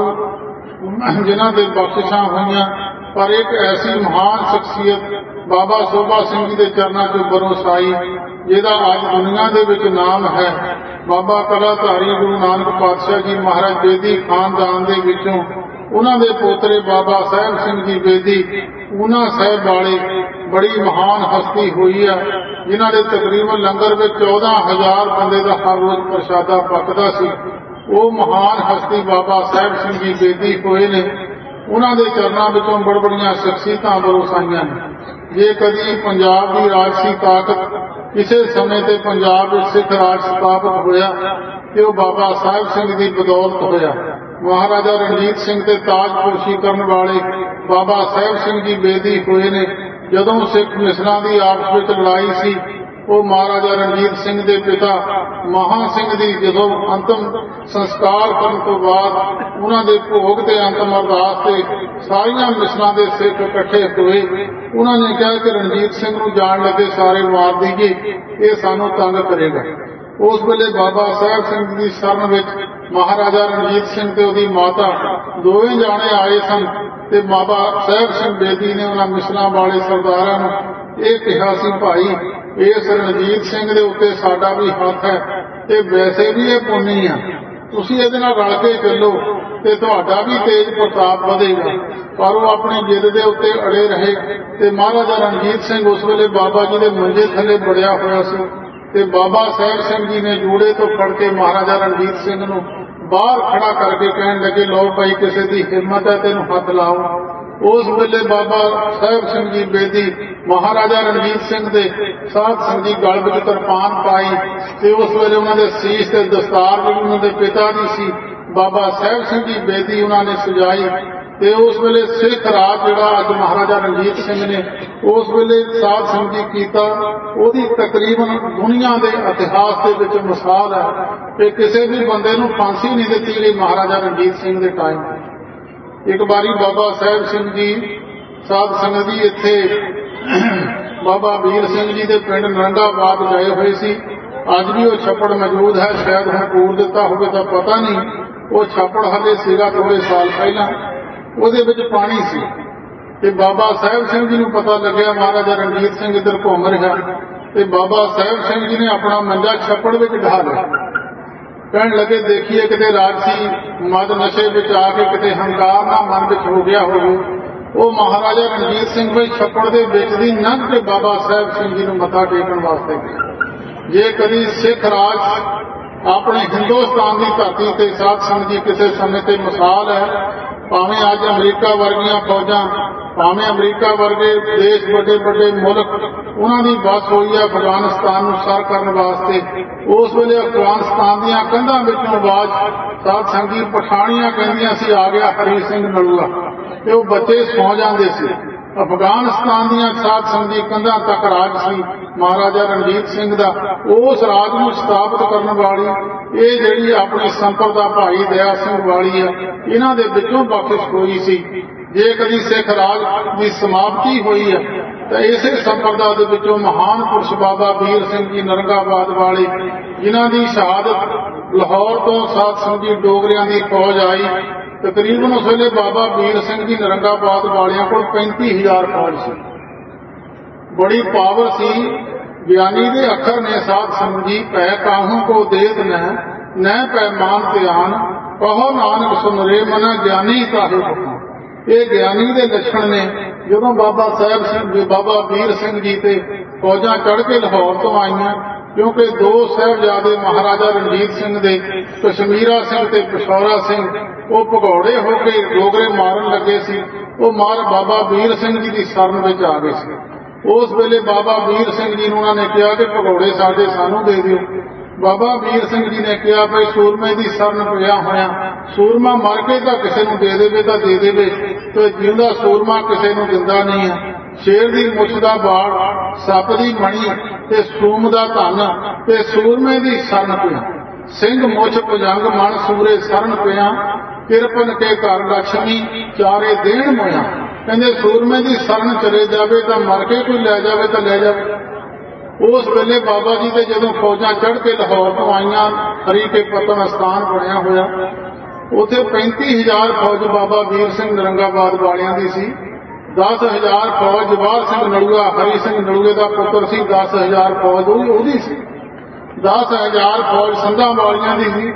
ਜਿਨ੍ਹਾਂ ਦੇ ਬਖਸ਼ਿਸ਼ਾਂ ਹੋਈਆਂ, ਪਰ ਇੱਕ ਐਸੀ ਮਹਾਨ ਸ਼ਖਸੀਅਤ ਬਾਬਾ ਸੋਭਾ ਸਿੰਘ ਜੀ ਦੇ ਚਰਨਾਂ ਤੋਂ ਬਰੋਸ ਆਈ, ਜਿਹਦਾ ਅੱਜ ਦੁਨੀਆ ਦੇ ਵਿੱਚ ਨਾਮ ਹੈ। ਬਾਬਾ ਕਲਾਧਾਰੀ ਗੁਰੂ ਨਾਨਕ ਪਾਤਸ਼ਾਹ ਜੀ ਮਹਾਰਾਜ ਬੇਦੀ ਖਾਨਦਾਨ ਦੇ ਵਿੱਚੋਂ ਉਹਨਾਂ ਦੇ ਪੋਤਰੇ ਬਾਬਾ ਸਾਹਿਬ ਸਿੰਘ ਜੀ ਬੇਦੀ, ਉਹਨਾਂ ਸਾਹਿਬ ਵਾਲੇ ਬੜੀ ਮਹਾਨ ਹਸਤੀ ਹੋਈ ਆ, ਜਿਨ੍ਹਾਂ ਦੇ ਤਕਰੀਬਨ ਲੰਗਰ ਵਿੱਚ 14,000 ਬੰਦੇ ਦਾ ਹਰ ਰੋਜ਼ ਪ੍ਰਸ਼ਾਦਾ ਪੱਕਦਾ ਸੀ। ਉਹ ਮਹਾਨ ਹਸਤੀ ਬਾਬਾ ਸਾਹਿਬ ਸਿੰਘ ਜੀ ਬੇਦੀ ਹੋਏ ਨੇ। ਉਹਨਾਂ ਦੇ ਚਰਨਾਂ ਵਿੱਚੋਂ ਬੜੀਆਂ ਸ਼ਖਸੀਅਤਾਂ ਬਰੋਸਾਈਆਂ ਨੇ। ਜੇ ਕਦੀ ਪੰਜਾਬ ਦੀ ਰਾਜਸੀ ਤਾਕਤ ਕਿਸੇ ਸਮੇਂ ਤੇ ਪੰਜਾਬ ਵਿੱਚ ਸਿੱਖ ਰਾਜ ਸਥਾਪਿਤ ਹੋਇਆ ਤੇ ਉਹ ਬਾਬਾ ਸਾਹਿਬ ਸਿੰਘ ਦੀ ਬਦੌਲਤ ਹੋਇਆ। ਮਹਾਰਾਜਾ ਰਣਜੀਤ ਸਿੰਘ ਤੇ ਤਾਜਪੋਸ਼ੀ ਕਰਨ ਵਾਲੇ ਬਾਬਾ ਸਾਹਿਬ ਸਿੰਘ ਜੀ ਬੇਦੀ ਹੋਏ ਨੇ। ਜਦੋਂ ਸਿੱਖ ਮਿਸਲਾਂ ਦੀ ਆਪਸ ਵਿੱਚ ਲੜਾਈ ਸੀ, ਉਹ ਮਹਾਰਾਜਾ ਰਣਜੀਤ ਸਿੰਘ ਦੇ ਪਿਤਾ ਮਹਾਂ ਸਿੰਘ ਦੀ ਜਦੋਂ ਅੰਤਮ ਸੰਸਕਾਰ ਕਰਨ ਤੋਂ ਬਾਅਦ ਉਹਨਾਂ ਦੇ ਭੋਗ ਤੇ ਅੰਤਮ ਅਰਦਾਸ ਤੇ ਸਾਰੀਆਂ ਮਿਸਲਾਂ ਦੇ ਸਿੱਖ ਇਕੱਠੇ ਹੋਏ। ਉਹਨਾਂ ਨੇ ਕਿਹਾ ਕਿ ਰਣਜੀਤ ਸਿੰਘ ਨੂੰ ਜਾਣ ਲੱਗੇ ਸਾਰੇ ਮਾਰ ਦੇਈਏ, ਇਹ ਸਾਨੂੰ ਤੰਗ ਕਰੇਗਾ। ਉਸ ਵੇਲੇ ਬਾਬਾ ਸਾਹਿਬ ਸਿੰਘ ਦੀ ਸ਼ਰਨ ਵਿੱਚ ਮਹਾਰਾਜਾ ਰਣਜੀਤ ਸਿੰਘ ਤੇ ਉਹਦੀ ਮਾਤਾ ਦੋਵੇਂ ਜਾਣੇ ਆਏ ਸਨ ਤੇ ਬਾਬਾ ਸਾਹਿਬ ਸਿੰਘ ਬੇਦੀ ਨੇ ਉਹਨਾਂ ਮਿਸਲਾਂ ਵਾਲੇ ਸਰਦਾਰਾਂ ਨੂੰ ਇਹ ਕਿਹਾ ਸੀ, ਭਾਈ ਇਸ ਰਣਜੀਤ ਸਿੰਘ ਦੇ ਉੱਤੇ ਸਾਡਾ ਵੀ ਹੱਥ ਹੈ ਤੇ ਵੈਸੇ ਵੀ ਇਹ ਪੁੰਨੀ ਆ, ਤੁਸੀਂ ਇਹਦੇ ਨਾਲ ਰਲ ਕੇ ਚੱਲੋ ਤੇ ਤੁਹਾਡਾ ਵੀ ਤੇਜ ਪ੍ਰਤਾਪ ਵਧੇਗਾ। ਪਰ ਉਹ ਆਪਣੀ ਜਿੱਦ ਦੇ ਉੱਤੇ ਅੜੇ ਰਹੇ ਤੇ ਮਹਾਰਾਜਾ ਰਣਜੀਤ ਸਿੰਘ ਉਸ ਵੇਲੇ ਬਾਬਾ ਜੀ ਦੇ ਮੰਜੇ ਥੱਲੇ ਵੜਿਆ ਹੋਇਆ ਸੀ ਤੇ ਬਾਬਾ ਸਾਹਿਬ ਸਿੰਘ ਜੀ ਨੇ ਜੂੜੇ ਤੋਂ ਫੜ ਕੇ ਮਹਾਰਾਜਾ ਰਣਜੀਤ ਸਿੰਘ ਨੂੰ ਬਾਹਰ ਖੜਾ ਕਰਕੇ ਕਹਿਣ ਲੱਗੇ, ਲਓ ਭਾਈ ਕਿਸੇ ਦੀ ਹਿੰਮਤ ਹੈ ਤੈਨੂੰ ਹੱਥ ਲਾਓ। ਉਸ ਵੇਲੇ ਬਾਬਾ ਸਾਹਿਬ ਸਿੰਘ ਜੀ ਬੇਦੀ ਮਹਾਰਾਜਾ ਰਣਜੀਤ ਸਿੰਘ ਦੇ ਸਾਧ ਸਿੰਘ ਜੀ ਗਲ ਵਿੱਚ ਕਿਰਪਾਨ ਪਾਈ ਤੇ ਉਸ ਵੇਲੇ ਉਹਨਾਂ ਦੇ ਸੀਸ ਤੇ ਦਸਤਾਰ ਵੀ ਉਹਨਾਂ ਦੇ ਪਿਤਾ ਦੀ ਸੀ, ਬਾਬਾ ਸਾਹਿਬ ਸਿੰਘ ਜੀ ਬੇਦੀ ਉਹਨਾਂ ਨੇ ਸਜਾਈ ਤੇ ਉਸ ਵੇਲੇ ਸਿੱਖ ਰਾਜ ਜਿਹੜਾ ਅੱਜ ਮਹਾਰਾਜਾ ਰਣਜੀਤ ਸਿੰਘ ਨੇ ਉਸ ਵੇਲੇ ਸਾਧ ਸੰਗਤ ਜੀ ਕੀਤਾ, ਉਹਦੀ ਤਕਰੀਬਨ ਦੁਨੀਆ ਦੇ ਇਤਿਹਾਸ ਦੇ ਵਿੱਚ ਮਿਸਾਲ ਹੈ ਕਿ ਕਿਸੇ ਵੀ ਬੰਦੇ ਨੂੰ ਫਾਂਸੀ ਨਹੀਂ ਦਿੱਤੀ ਗਈ ਮਹਾਰਾਜਾ ਰਣਜੀਤ ਸਿੰਘ ਦੇ ਟਾਈਮ। ਇੱਕ ਵਾਰੀ ਬਾਬਾ ਸਾਹਿਬ ਸਿੰਘ ਜੀ ਸਾਧ ਸੰਗਤ ਜੀ ਇੱਥੇ ਬਾਬਾ ਵੀਰ ਸਿੰਘ ਜੀ ਦੇ ਪਿੰਡ ਨਰੰਗਾਬਾਦ ਗਏ ਹੋਏ ਸੀ। ਅੱਜ ਵੀ ਉਹ ਛੱਪੜ ਮੌਜੂਦ ਹੈ, ਸ਼ਾਇਦ ਹੁਣ ਪੂਰ ਦਿੱਤਾ ਹੋਵੇ ਤਾਂ ਪਤਾ ਨਹੀਂ। ਉਹ ਛੱਪੜ ਹਾਲੇ ਸੀਗਾ ਥੋੜੇ ਸਾਲ ਪਹਿਲਾਂ, ਉਹਦੇ ਵਿੱਚ ਪਾਣੀ ਸੀ ਤੇ ਬਾਬਾ ਸਾਹਿਬ ਸਿੰਘ ਜੀ ਨੂੰ ਪਤਾ ਲੱਗਿਆ ਮਹਾਰਾਜਾ ਰਣਜੀਤ ਸਿੰਘ ਇੱਧਰ ਘੁੰਮ ਰਿਹਾ ਤੇ ਬਾਬਾ ਸਾਹਿਬ ਸਿੰਘ ਜੀ ਨੇ ਆਪਣਾ ਮੰਜਾ ਛੱਪੜ ਵਿੱਚ ਢਾ ਲਿਆ। ਕਹਿਣ ਲੱਗੇ, ਦੇਖੀਏ ਕਿਤੇ ਰਾਜਸੀ ਮਦ ਨਸ਼ੇ ਵਿੱਚ ਆ ਕੇ ਕਿਤੇ ਹੰਕਾਰ ਨਾ ਮਨ ਵਿੱਚ ਹੋ ਗਿਆ ਹੋਵੇ। ਉਹ ਮਹਾਰਾਜਾ ਰਣਜੀਤ ਸਿੰਘ ਵੀ ਛੱਪੜ ਦੇ ਵਿੱਚ ਦੀ ਲੰਘ ਕੇ ਬਾਬਾ ਸਾਹਿਬ ਸਿੰਘ ਜੀ ਨੂੰ ਮੱਥਾ ਟੇਕਣ ਵਾਸਤੇ ਗਏ। ਜੇ ਕਦੀ ਸਿੱਖ ਰਾਜ ਆਪਣੇ ਹਿੰਦੁਸਤਾਨ ਦੀ ਧਰਤੀ ਤੇ ਸਾਧ ਸੰਗਤ ਜੀ ਕਿਸੇ ਸਮੇਂ ਤੇ ਮਿਸਾਲ ਹੈ, ਭਾਵੇਂ ਅੱਜ ਅਮਰੀਕਾ ਵਰਗੀਆਂ ਫੌਜਾਂ, ਭਾਵੇਂ ਅਮਰੀਕਾ ਵਰਗੇ ਦੇਸ਼ ਵੱਡੇ ਵੱਡੇ ਮੁਲਕ ਉਹਨਾਂ ਦੀ ਬੱਸ ਹੋਈ ਹੈ ਅਫਗਾਨਿਸਤਾਨ ਨੂੰ ਸਰ ਕਰਨ ਵਾਸਤੇ। ਉਸ ਵੇਲੇ ਅਫਗਾਨਿਸਤਾਨ ਦੀਆਂ ਕੰਧਾਂ ਵਿੱਚੋਂ ਆਵਾਜ਼ ਸਾਧ ਸੰਗਤ ਜੀ ਪਠਾਣੀਆਂ ਕਹਿੰਦੀਆਂ ਸੀ, ਆ ਗਿਆ ਹਰੀ ਸਿੰਘ ਨਲੂਆ, ਤੇ ਉਹ ਬੱਚੇ ਸੌ ਜਾਂਦੇ ਸੀ। ਅਫਗਾਨਿਸਤਾਨ ਦੀਆਂ ਸਾਧ ਸੰਗਤ ਜੀ ਕੰਧਾਂ ਤੱਕ ਰਾਜ ਸੀ ਮਹਾਰਾਜਾ ਰਣਜੀਤ ਸਿੰਘ ਦਾ। ਉਸ ਰਾਜ ਨੂੰ ਸਥਾਪਿਤ ਕਰਨ ਵਾਲੀ ਇਹ ਜਿਹੜੀ ਆਪਣੀ ਸੰਪਰਦਾ ਭਾਈ ਦਇਆ ਸਿੰਘ ਵਾਲੀ ਆ, ਇਹਨਾਂ ਦੇ ਵਿੱਚੋਂ ਬਖਸ਼ਿਸ਼ ਹੋਈ ਸੀ। ਜੇ ਕਦੀ ਸਿੱਖ ਰਾਜ ਦੀ ਸਮਾਪਤੀ ਹੋਈ ਹੈ ਤਾਂ ਇਸੇ ਸੰਪਰਦਾ ਦੇ ਵਿੱਚੋਂ ਮਹਾਨ ਪੁਰਸ਼ ਬਾਬਾ ਵੀਰ ਸਿੰਘ ਜੀ ਨਰੰਗਾਬਾਦ ਵਾਲੇ, ਜਿਨ੍ਹਾਂ ਦੀ ਸ਼ਹਾਦਤ ਲਾਹੌਰ ਤੋਂ ਸਾਧ ਸੰਗਤ ਜੀ ਡੋਗਰਿਆਂ ਦੀ ਫੌਜ ਆਈ। ਤਕਰੀਬਨ ਉਸ ਵੇਲੇ ਬਾਬਾ ਵੀਰ ਸਿੰਘ ਜੀ ਨਰੰਗਾਬਾਦ ਵਾਲਿਆਂ ਕੋਲ 35,000 ਫੌਜ ਸੀ। ਬੜੀ ਪਾਵਰ ਸੀ। ਗਿਆਨੀ ਦੇ ਅੱਖਰ ਨੇ ਸਾਧ ਸੰਗਤ ਜੀ, ਪੈ ਕਾਹੂ ਕੋ ਦੇਤ ਨਹਿ ਪੈ ਮਾਨ ਧਿਆਨ, ਕਹੋ ਨਾਨਕ ਸੁਨ ਰੇ ਮਨਾ ਗਿਆਨੀ ਕਾਹੇ ਬਖਾਨ। ਇਹ ਗਿਆਨੀ ਦੇ ਲੱਛਣ ਨੇ। ਜਦੋਂ ਬਾਬਾ ਸਾਹਿਬ ਸਿੰਘ ਬਾਬਾ ਵੀਰ ਸਿੰਘ ਜੀ ਤੇ ਫੌਜਾਂ ਚੜ੍ਹ ਕੇ ਲਾਹੌਰ ਤੋਂ ਆਈਆਂ, ਕਿਉਂਕਿ ਦੋ ਸਾਹਿਬਜ਼ਾਦੇ ਮਹਾਰਾਜਾ ਰਣਜੀਤ ਸਿੰਘ ਦੇ, ਕਸ਼ਮੀਰਾ ਸਿੰਘ ਤੇ ਪਿਸ਼ੌਰਾ ਸਿੰਘ, ਉਹ ਭਗੌੜੇ ਹੋ ਕੇ ਡੋਗਰੇ ਮਾਰਨ ਲੱਗੇ ਸੀ। ਉਹ ਮਾਰ ਬਾਬਾ ਵੀਰ ਸਿੰਘ ਜੀ ਦੀ ਸ਼ਰਨ ਵਿੱਚ ਆ ਗਏ ਸੀ। ਉਸ ਵੇਲੇ ਬਾਬਾ ਵੀਰ ਸਿੰਘ ਜੀ ਨੂੰ ਉਹਨਾਂ ਨੇ ਕਿਹਾ ਕਿ ਭਗੌੜੇ ਸਾਡੇ ਸਾਨੂੰ ਦੇ ਦਿਓ। ਬਾਬਾ ਵੀਰ ਸਿੰਘ ਜੀ ਨੇ ਕਿਹਾ, ਭਈ ਸੂਰਮੇ ਦੀ ਸ਼ਰਨ ਪਿਆ ਹੋਇਆ, ਸੂਰਮਾ ਮਰ ਕੇ ਤਾਂ ਕਿਸੇ ਨੂੰ ਦੇ ਦੇਵੇ ਤਾਂ ਦੇ ਦੇਵੇ, ਤੇ ਜਿਉਂਦਾ ਸੂਰਮਾ ਕਿਸੇ ਨੂੰ ਦਿੰਦਾ ਨਹੀਂ ਹੈ। ਸ਼ੇਰ ਦੀ ਮੁੱਛ ਦਾ ਬਾੜ, ਸੱਪ ਦੀ ਮਣੀ ਤੇ ਸੂਮ ਦਾ ਧਨ ਤੇ ਸੂਰਮੇ ਦੀ ਸ਼ਰਨ ਪਿਆ। ਸਿੰਘ ਮੁੱਛ ਭੁਜੰਗ ਮਨ ਸੂਰੇ ਸ਼ਰਨ ਪਿਆ, ਕਿਰਪਨ ਕੇ ਘਰ ਲక్ష్ਮੀ ਚਾਰੇ ਦੇਣ ਮੋਇਆ। ਕਹਿੰਦੇ ਸੂਰਮੇ ਦੀ ਸ਼ਰਨ ਚਲੇ ਜਾਵੇ ਤਾਂ ਮਰ ਕੇ ਕੋਈ ਲੈ ਜਾਵੇ ਤਾਂ ਲੈ ਜਾਵੇ। ਉਸ ਵੇਲੇ ਬਾਬਾ ਜੀ ਦੇ ਜਦੋਂ ਫੌਜਾਂ ਚੜ੍ਹ ਕੇ ਲਾਹੌਰ ਤੋਂ ਆਈਆਂ, ਹਰੀ ਕੇ ਪਤਨ ਅਸਥਾਨ ਬਣਿਆ ਹੋਇਆ, ਉੱਥੇ 35,000 ਫੌਜ ਬਾਬਾ ਵੀਰ ਸਿੰਘ ਨਰੰਗਾਬਾਦ ਵਾਲਿਆਂ ਦੀ ਸੀ। 10,000 ਫੌਜ ਜਵਾਹਰ ਸਿੰਘ ਨਲੂਆ, ਹਰੀ ਸਿੰਘ ਨਲੂਏ ਦਾ ਪੁੱਤਰ ਸੀ। 10,000 ਫੌਜ ਉਹਦੀ ਸੀ। 10,000 ਫੌਜ ਸੰਧਾਂ ਵਾਲਿਆਂ ਦੀ ਸੀ।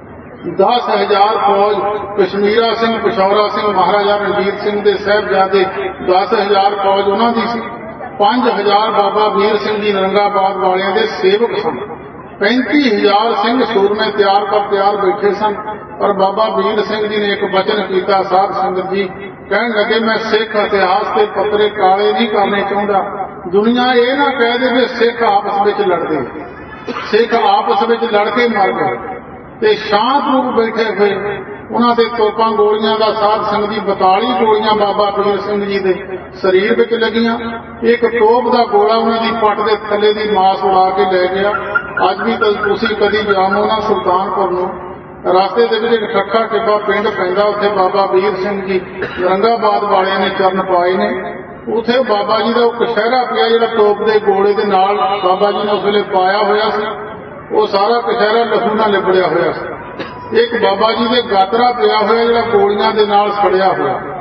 10,000 ਫੌਜ ਕਸ਼ਮੀਰਾ ਸਿੰਘ, ਪਿਸ਼ੌਰਾ ਸਿੰਘ, ਮਹਾਰਾਜਾ ਰਣਜੀਤ ਸਿੰਘ ਦੇ ਸਾਹਿਬਜ਼ਾਦੇ, 10,000 ਫੌਜ ਉਹਨਾਂ ਦੀ ਸੀ। 5,000 ਬਾਬਾ ਵੀਰ ਸਿੰਘ ਜੀ ਨਰੰਗਾਬਾਦ ਵਾਲਿਆਂ ਦੇ ਸੇਵਕ ਸਨ। 35,000 ਸਿੰਘ ਸੂਰਮੇ ਤਿਆਰ ਪਰ ਤਿਆਰ ਬੈਠੇ ਸਨ। ਪਰ ਬਾਬਾ ਵੀਰ ਸਿੰਘ ਜੀ ਨੇ ਇੱਕ ਬਚਨ ਕੀਤਾ, ਸਾਧ ਸੰਗਤ ਜੀ ਕਹਿਣ ਲੱਗੇ, ਮੈਂ ਸਿੱਖ ਇਤਿਹਾਸ ਦੇ ਪੱਤਰੇ ਕਾਲੇ ਨਹੀਂ ਕਰਨੇ ਚਾਹੁੰਦਾ। ਦੁਨੀਆ ਇਹ ਨਾ ਕਹਿ ਦੇ ਵੀ ਸਿੱਖ ਆਪਸ ਵਿੱਚ ਲੜਦੇ। ਸਿੱਖ ਆਪਸ ਵਿੱਚ ਲੜ ਕੇ ਮਰ ਗਏ ਤੇ ਸ਼ਾਂਤ ਰੂਪ ਬੈਠੇ ਹੋਏ। ਉਹਨਾਂ ਦੇ ਤੋਪਾਂ ਗੋਲੀਆਂ ਦਾ ਸਾਧ ਸੰਗਤ ਜੀ 42 ਗੋਲੀਆਂ ਬਾਬਾ ਵੀਰ ਸਿੰਘ ਜੀ ਦੇ ਸਰੀਰ ਵਿੱਚ ਲੱਗੀਆਂ। ਇੱਕ ਤੋਪ ਦਾ ਗੋਲਾ ਉਹਨਾਂ ਦੀ ਪੱਟ ਦੇ ਥੱਲੇ ਦੀ ਮਾਸ ਉਡਾ ਕੇ ਲੈ ਗਿਆ। ਅੱਜ ਵੀ ਤੁਸੀਂ ਕਦੀ ਜਾਮੋ ਨਾ ਸੁਲਤਾਨਪੁਰ ਨੂੰ, ਰਸਤੇ ਦੇ ਵਿੱਚ ਇੱਕ ਠੱਠਾ ਟਿੱਬਾ ਪਿੰਡ ਪੈਂਦਾ, ਉੱਥੇ ਬਾਬਾ ਵੀਰ ਸਿੰਘ ਜੀ ਨਰੰਗਾਬਾਦ ਵਾਲਿਆਂ ਨੇ ਚਰਨ ਪਾਏ ਨੇ। ਉੱਥੇ ਬਾਬਾ ਜੀ ਦਾ ਉਹ ਕਸ਼ਹਿਰਾ ਪਿਆ ਜਿਹੜਾ ਤੋਪ ਦੇ ਗੋਲੇ ਦੇ ਨਾਲ ਬਾਬਾ ਜੀ ਨੇ ਉਸ ਵੇਲੇ ਪਾਇਆ ਹੋਇਆ ਸੀ। ਉਹ ਸਾਰਾ ਕਸ਼ਹਿਰਾ ਲਹੂ ਨਾਲ ਲਿਬੜਿਆ ਹੋਇਆ ਸੀ। ਇੱਕ ਬਾਬਾ ਜੀ ਦੇ ਗਾਤਰਾ ਪਿਆ ਹੋਇਆ ਜਿਹੜਾ ਗੋਲੀਆਂ ਦੇ ਨਾਲ ਸੜਿਆ ਹੋਇਆ।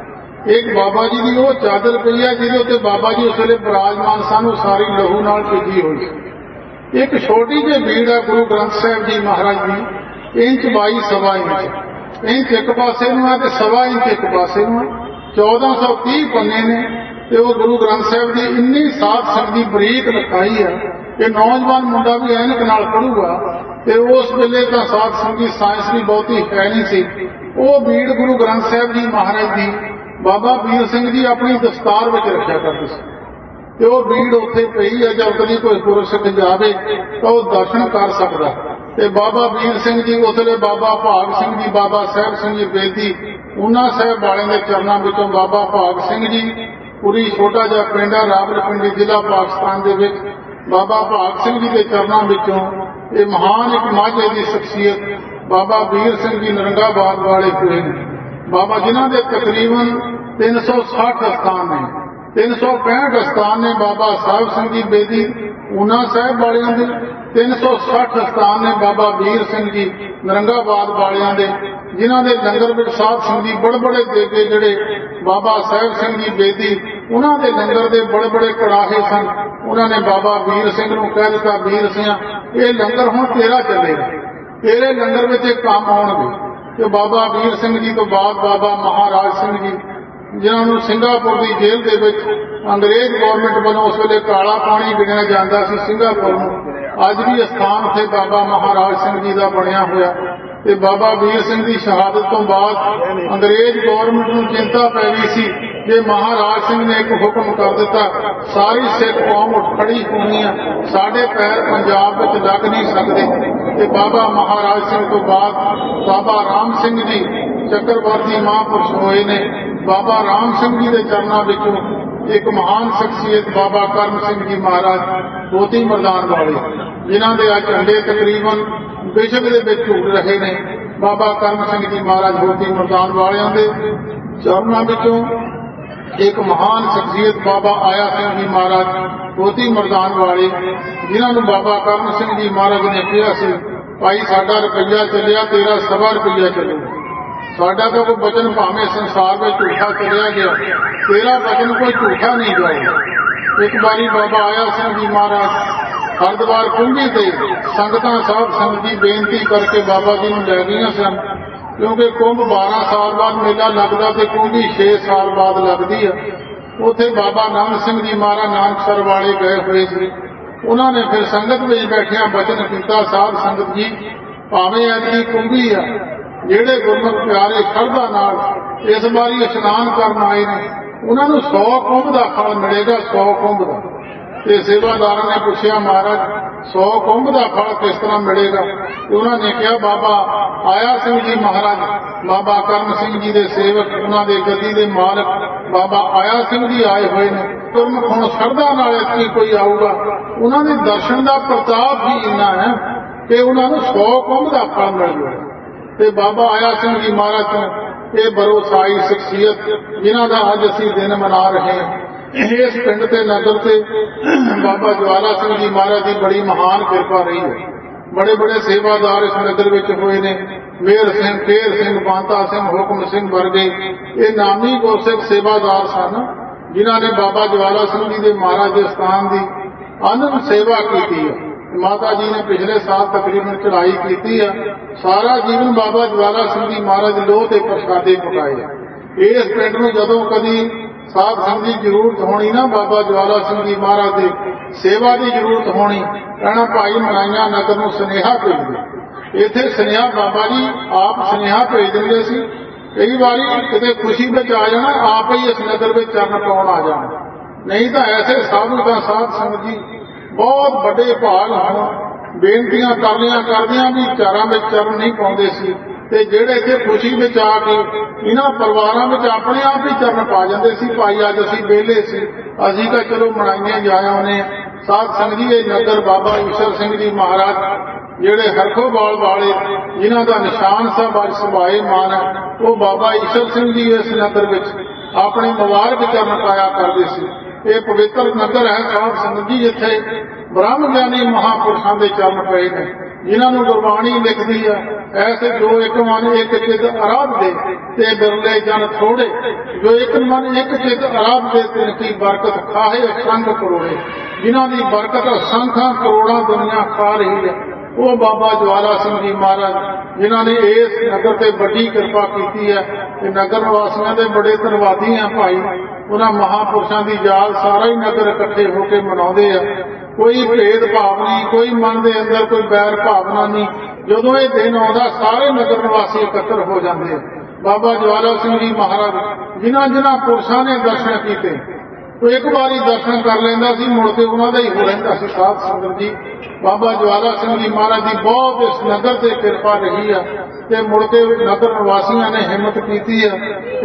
एक बाबा जी की वो चादर पई है जिहदे उत्ते बाबा जी उस वेले विराजमान सन, सारी लहू नाल भीगी हुई। एक छोटी जी भीड़ है गुरु ग्रंथ साहिब जी महाराज की, इंच बाई सवा इंच एक पासे नूं है ते सवा इंच एक पासे नूं है। 1430 पन्ने ने ते वो गुरु ग्रंथ साहिब की इन्नी साध संगत की बरीक लिखाई है कि नौजवान मुंडा भी ऐनक नाल पढ़ूगा। ते उस वेले तां साध संगत साइंस भी बहुती है नहीं सी। वो भीड़ गुरु ग्रंथ साहिब जी महाराज की बाबा वीर सिंह जी अपनी दस्तार में रखा करते थे। तो वो भीड़ उत्थे पई है, जब कभी कोई गुरसिख जावे तो वो दर्शन कर सकता। ते बाबा वीर सिंह जी उसले बाबा भाग सिंह जी, बाबा साहब सिंह जी बेदी, उन्हां साहब वाले के चरणों विचों बाबा भाग सिंह जी, पूरी छोटा जिहा पिंड है रावलपिंडी जिला पाकिस्तान दे विच, बाबा भाग सिंह जी के चरणों विचों ये महान एक माझे की शख्सियत बाबा वीर सिंह जी नरंगाबाद वाले हुए हैं। बाबा जिन्हां दे तकरीबन 360 स्थान ने, 365 स्थान ने बाबा साहब सिंह जी बेदी ऊना साहब वालियां दे, 360 स्थान ने बाबा वीर सिंह जी नरंगाबाद वालियां दे, जिन्हां दे लंगर विच साध संगत जी बड़े बड़े देगे जिहड़े बाबा साहब सिंह जी बेदी उन्हां दे लंगर दे बड़े बड़े कड़ाहे सन। उन्होंने बाबा वीर सिंह नूं कह दिता, वीर सिंह ये लंगर हुण तेरा चलेगा, तेरे लंगर विच काम आउणगे। ते बाबा वीर सिंह जी तो बाद बाबा महाराज सिंह जी, जिन्होंने सिंगापुर की जेल के विच अंग्रेज गौरमेंट वालों उस वेले काला पानी गिणिया जाता सी सिंगापुर में, अज भी स्थान थे बाबा महाराज सिंह जी का बनया हुआ। ते बाबा वीर सिंह की शहादत तो बाद अंग्रेज गौरमेंट को चिंता पै गई सी कि महाराज सिंह ने एक हुक्म कर दिता, सारी सिख कौम उठ खड़ी होनी है, साढ़े पैर पंजाब में लग नहीं सकते। ते बाबा महाराज सिंह तो बाद बाबा राम सिंह जी चक्रवर्ती महापुरुष होए ने। बाबा राम सिंह जी के चरणों विचों एक महान शख्सियत बाबा करम सिंह जी महाराज धोती मरदान वाले, जिन्हां दे अज झंडे तकरीबन विश्व दे विच झूल रहे ने। बाबा करम सिंह जी महाराज धोती मरदान वालियां दे चरणों विचों एक महान शख्सियत बाबा आया सिंह जी महाराज धोती मरदान वाले, जिन्होंने बाबा करम सिंह जी महाराज ने कहा सी, भाई साडा रुपया चलिया तेरा सवा रुपया चलेगा, साडा तो कोई वचन भावें संसार में झूठा चलिया गया, तेरा वचन कोई झूठा नहीं जाएगा। एक बारी बाबा आया सिंह जी महाराज हरिद्वार कुंभी से संगतां साहब संगत जी बेनती करके बाबा जी नूं लै गईआं सन, क्योंकि कुंभ 12 साल बाद मेला लगता तो कुंभी 6 साल बाद लगती है। उत्थे बाबा नानक सिंह जी महाराज नानकसर वाले गए हुए थे। उन्होंने फिर संगत में बैठिया वचन किया, साध संगत जी भावें ऐतकी कुंभी आ, जेड़े गुरमुख प्यारे श्रद्धा नाल इस बारी इशनान करन आए ने उन्होंने 100 कुंभ का फल मिलेगा, 100 कुंभ का। ते सेवादार ने पूछा, महाराज 100 कुंभ का फल किस तरह मिलेगा? उन्होंने कहा, बाबा आया सिंह जी महाराज बाबा करम सिंह जी के सेवक, उन्होंने गद्दी के मालक बाबा आया सिंह जी आए हुए ने, गुरमुख हुण श्रद्धा नाल इत्थे कोई आऊगा, उन्होंने दर्शन का प्रताप भी इन्ना है कि उन्होंने 100 कुंभ का फल मिल जाए। ते बाबा आया सिंह जी महाराज तो ये भरोसाई शख्सियत जिन्हों का अज असीं दिन मना रहे हैं, इस पिंड के नगर से बाबा ज्वाला सिंह जी महाराज की बड़ी महान कृपा रही है। बड़े बड़े सेवादार इस नगर में हुए ने, मेहर सिंह, फेर सिंह, बांता सिंह, हुक्म सिंह वर्गे ये नामी गुरसिख सेवादार सन, जिन्हों ने बाबा ज्वाला सिंह जी के महाराज के स्थान की अनंत सेवा की है। माता जी ने पिछले साल तकरीबन चढ़ाई की है, सारा जीवन बाबा ज्वाला सिंह जी महाराज लोह के प्रसादे पकाए। इस पिंड में जदों कभी साध संगत की जरूरत होनी ना, बाबा ज्वाला सिंह जी महाराज की सेवा की जरूरत होनी, कहना भाई मनाइया नगर में सुनेहा भेज दे। इत्थे सुनेहा बाबा जी आप सुनेहा भेज देंगे सी, कई बारी किते खुशी में आ जाना आप ही इस नगर में चरण पाउण आ जाना, नहीं तो ऐसे साधु का साध संगत जी बहुत बड़े भाग हैं, बेनतियां करदियां भी चारां में चरण नहीं पाउंदे सी, ते जेड़े इत्थे खुशी में आके इन्हां परिवारां में अपने आप ही चरण पा जांदे सी। भाई अज असीं वेले सी, असीं तां चलो मनाइयां जा आउने। साध संगत जी नगर बाबा ईश्वर सिंह जी महाराज जेड़े हरखोवाल वाले, जिन्हां दा निशान साहब अज सुभाए मान है, वो बाबा ईश्वर सिंह जी इस नगर विच अपने मुबारक चरण पाया करदे सी। ये पवित्र नगर है साध संगत जी, जिथे ब्रह्म ज्ञानी महापुरुषों के चरण पे ने, जिन्हां नूं गुरबाणी लिखदी है, ऐसे जो एक मन एक चित आराधदे ते बिरले जन थोड़े, जो एक मन एक चित आराधदे तिनकी बरकत खाहे असंख करोड़े। जिन्हां दी बरकत असंखां करोड़ां दुनिया खा रही है, वो बाबा ज्वाला सिंह जी महाराज जिन्हां ने इस नगर ते बड़ी कृपा की है। नगर वासियों के बड़े धन्यवादी हैं भाई। उन्हां महापुरुषों की याद सारा ही नगर इकट्ठे होकर मनाते हैं। कोई भेदभाव नहीं, कोई मन के अंदर कोई बैर भावना नहीं। जदों ये दिन आता सारे नगर निवासी इकट्ठे हो जाते हैं। बाबा ज्वाला सिंह जी महाराज जिन्हां जिन्हां पुरुषों ने दर्शन किए, तो एक बारी दर्शन कर लेंदा सी, मुड़ के उन्होंने ही हो रहा सी। साध संगत जी, बाबा ज्वाला सिंह जी महाराज की बहुत इस नगर से कृपा रही है कि मुड़ के नगर निवासियों ने हिम्मत की है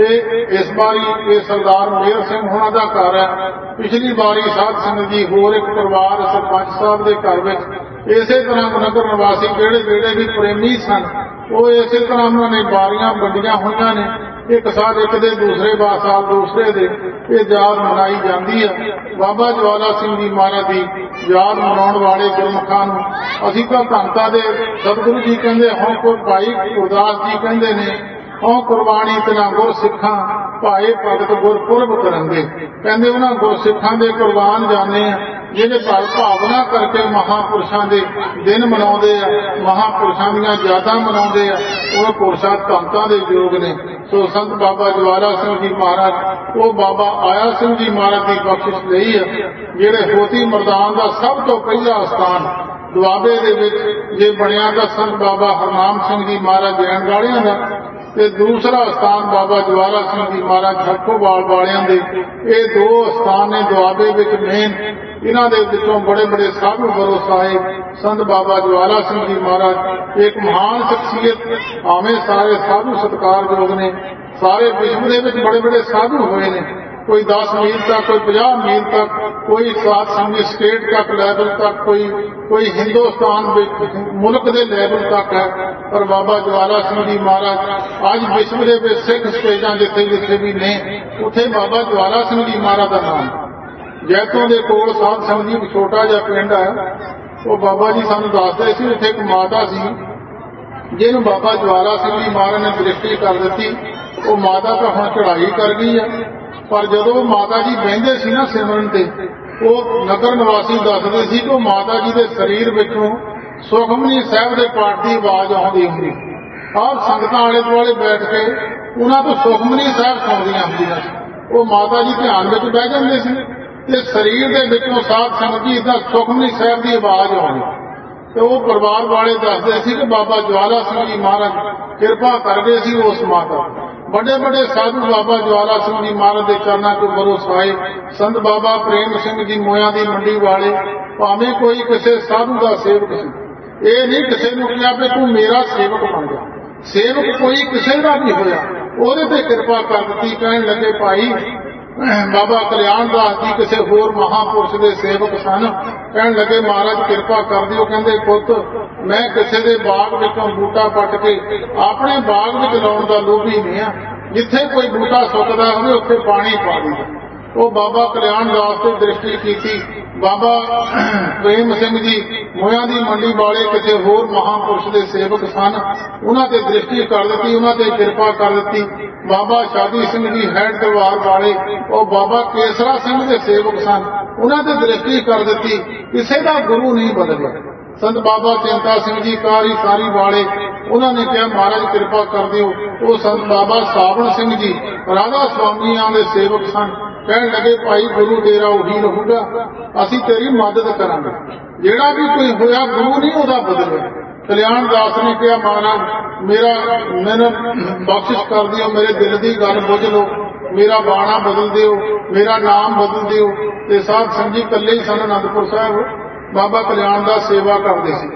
कि इस बारी ये सरदार मेहर सिंह होना का घर है। पिछली बारी साध संगत जी होर एक परिवार सरपंच साहब के घर में इसे तरह नगर निवासी जेड़े जेड़े भी प्रेमी सन, वो इस तरह उन्होंने बारियां वंडियां हुई ने। एक साल एक दे दूसरे साल दूसरे दे ये याद मनाई जाती है। बाबा ज्वाला सिंह जी महाराज की याद मनाने वाले गुरमुखां नूं असीं तां धनता दे सतगुरु जी कहंदे हों, कोई भाई गुरदास जी कहंदे ने हों कुर्बानी तना गुर सिखां भाए भगत गुरपुरब करंगे। कहंदे उन्हां गुर सिखां दे कुर्बान जाने जिहड़े भल भावना करके महापुरुषों के दिन मनाउंदे आ, महापुरुषों दीयां यादां मनाउंदे आ, उह पुरुषां धनता दे योग ने। सो संत बाबा ज्वाला सिंह जी महाराज, वो बाबा आया सिंह जी महाराज की बख्शिश लई है, जिहड़े होती मैदान का सब तो पहला स्थान दुआबे दे विच जे बनिया दा संत बाबा हरनाम सिंह जी महाराज जैन वालियां दा, ते दूसरा स्थान बाबा ज्वाला सिंह जी महाराज खरखोवाल वालियां दे। ये दो स्थान ने दुआबे विच मेन। इन्हां दे विचों बड़े बड़े साधु बरो साहिब संत बाबा ज्वाला सिंह जी महाराज एक महान शख्सियत, आवें सारे साधु सत्कारयोग ने। सारे विश्व दे विच बड़े बड़े साधु होए ने, कोई 10 मील तक, कोई 50 मील तक, कोई सात संगी स्टेट तक लैवल तक, कोई हिंदुस्तान मुल्क के लैवल तक है। पर बाबा ज्वाला सिंह जी महाराज आज विश्व के सिख स्टेजा जिथे जिथे भी ने, उथे बाबा ज्वाला सिंह जी महाराज का नाम। जैतों के कोल साध संगत जी एक छोटा जिहा पिंड है, वो बाबा जी सानू दसदे सी, उत्थे एक माता सी जिन्होंने बाबा ज्वाला सिंह जी महाराज ने दृष्टि कर दी। वो माता तो हुण चढ़ाई कर गई है, पर जदों माता जी बहिंदे सी ना सिमरन ते, वो नगर निवासी दसदे सी कि माता जी के शरीर विचों सुखमनी साहब के पाठ की आवाज आउंदी हुंदी। आप संगतां आले दुआले बैठ के उन्हां तो सुखमनी साहब सुणदियां हुंदियां सी। वो माता जी ध्यान विच बह जांदे सी ते शरीर के विचों साध संगत जी इदां सुखमनी साहब की आवाज आउंदी। तो वो परिवार वाले दसदे सी कि बाबा ज्वाला सिंह जी महाराज कृपा कर गए सी उस माता। बड़े बड़े साधु बाबा ज्वाला सिंह जी महाराज के चरणों को भरोसाए। संत बाबा प्रेम सिंह जी मोया की मंडी वाले, भावें कोई किसी साधु का सेवक सी, ये नहीं किसी ने कहा कि तू मेरा सेवक बन जा। सेवक कोई किसी का नहीं होया, ਉਹਦੇ ਤੇ कृपा कर दी। कहन लगे भाई बाबा कल्याण दास जी किसी होर महापुरुष के सेवक सन, कहन लगे महाराज कृपा कर दिओ। कहंदे पुत मैं किसी के बाग विचों बूटा पट के अपने बाग विच लाउण दा लोभी नहीं आ, जिथे कोई बूटा सुकदा होवे उत्थे पानी पा दीदा। वो बाबा कल्याण दास से दृष्टि की। बाबा प्रेम सिंह जी मोया की मंडी वाले किसी होर महापुरुष के सेवक सन, उन्होंने दृष्टि कर दी, उन्होंने कृपा कर दी। बाबा शादी सिंह जी हैड दरबार वाले और बाबा केसरा सिंह के सेवक सन, उन्होंने दृष्टि कर दी। किसी का गुरु नहीं बदलिया। संत बाबा चिंता सिंह जी कारी सारी वाले, उन्होंने कहा महाराज कृपा कर दिओ। वो संत बाबा सावण सिंह जी राधा स्वामिया के सेवक सन, कहन लगे भाई गुरु तेरा उही रहूगा, असी तेरी मदद करांगे। जेड़ा भी कोई होया गुरु नहीं उहदा बदलिया। कल्याण दास ने कहा महाराज मेरा मैंने बख्शिश कर दिओ, मेरे दिल की गल बुझ लो, मेरा बाणा बदल दिओ, मेरा नाम बदल दिओ। ते साध संगी कल्ले ही सन आनंदपुर साहब बाबा कल्याण दास सेवा करते सी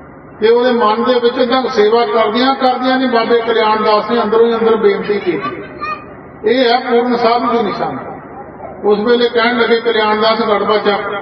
ते उहदे मन दे विच तां सेवा करदियां ने बाबे कल्याण दास ने अंदरों ही अंदर बेनती की। यह है पूर्ण साधु की निशानी। उस वेले कहन लगे कल्याण दास गड़बा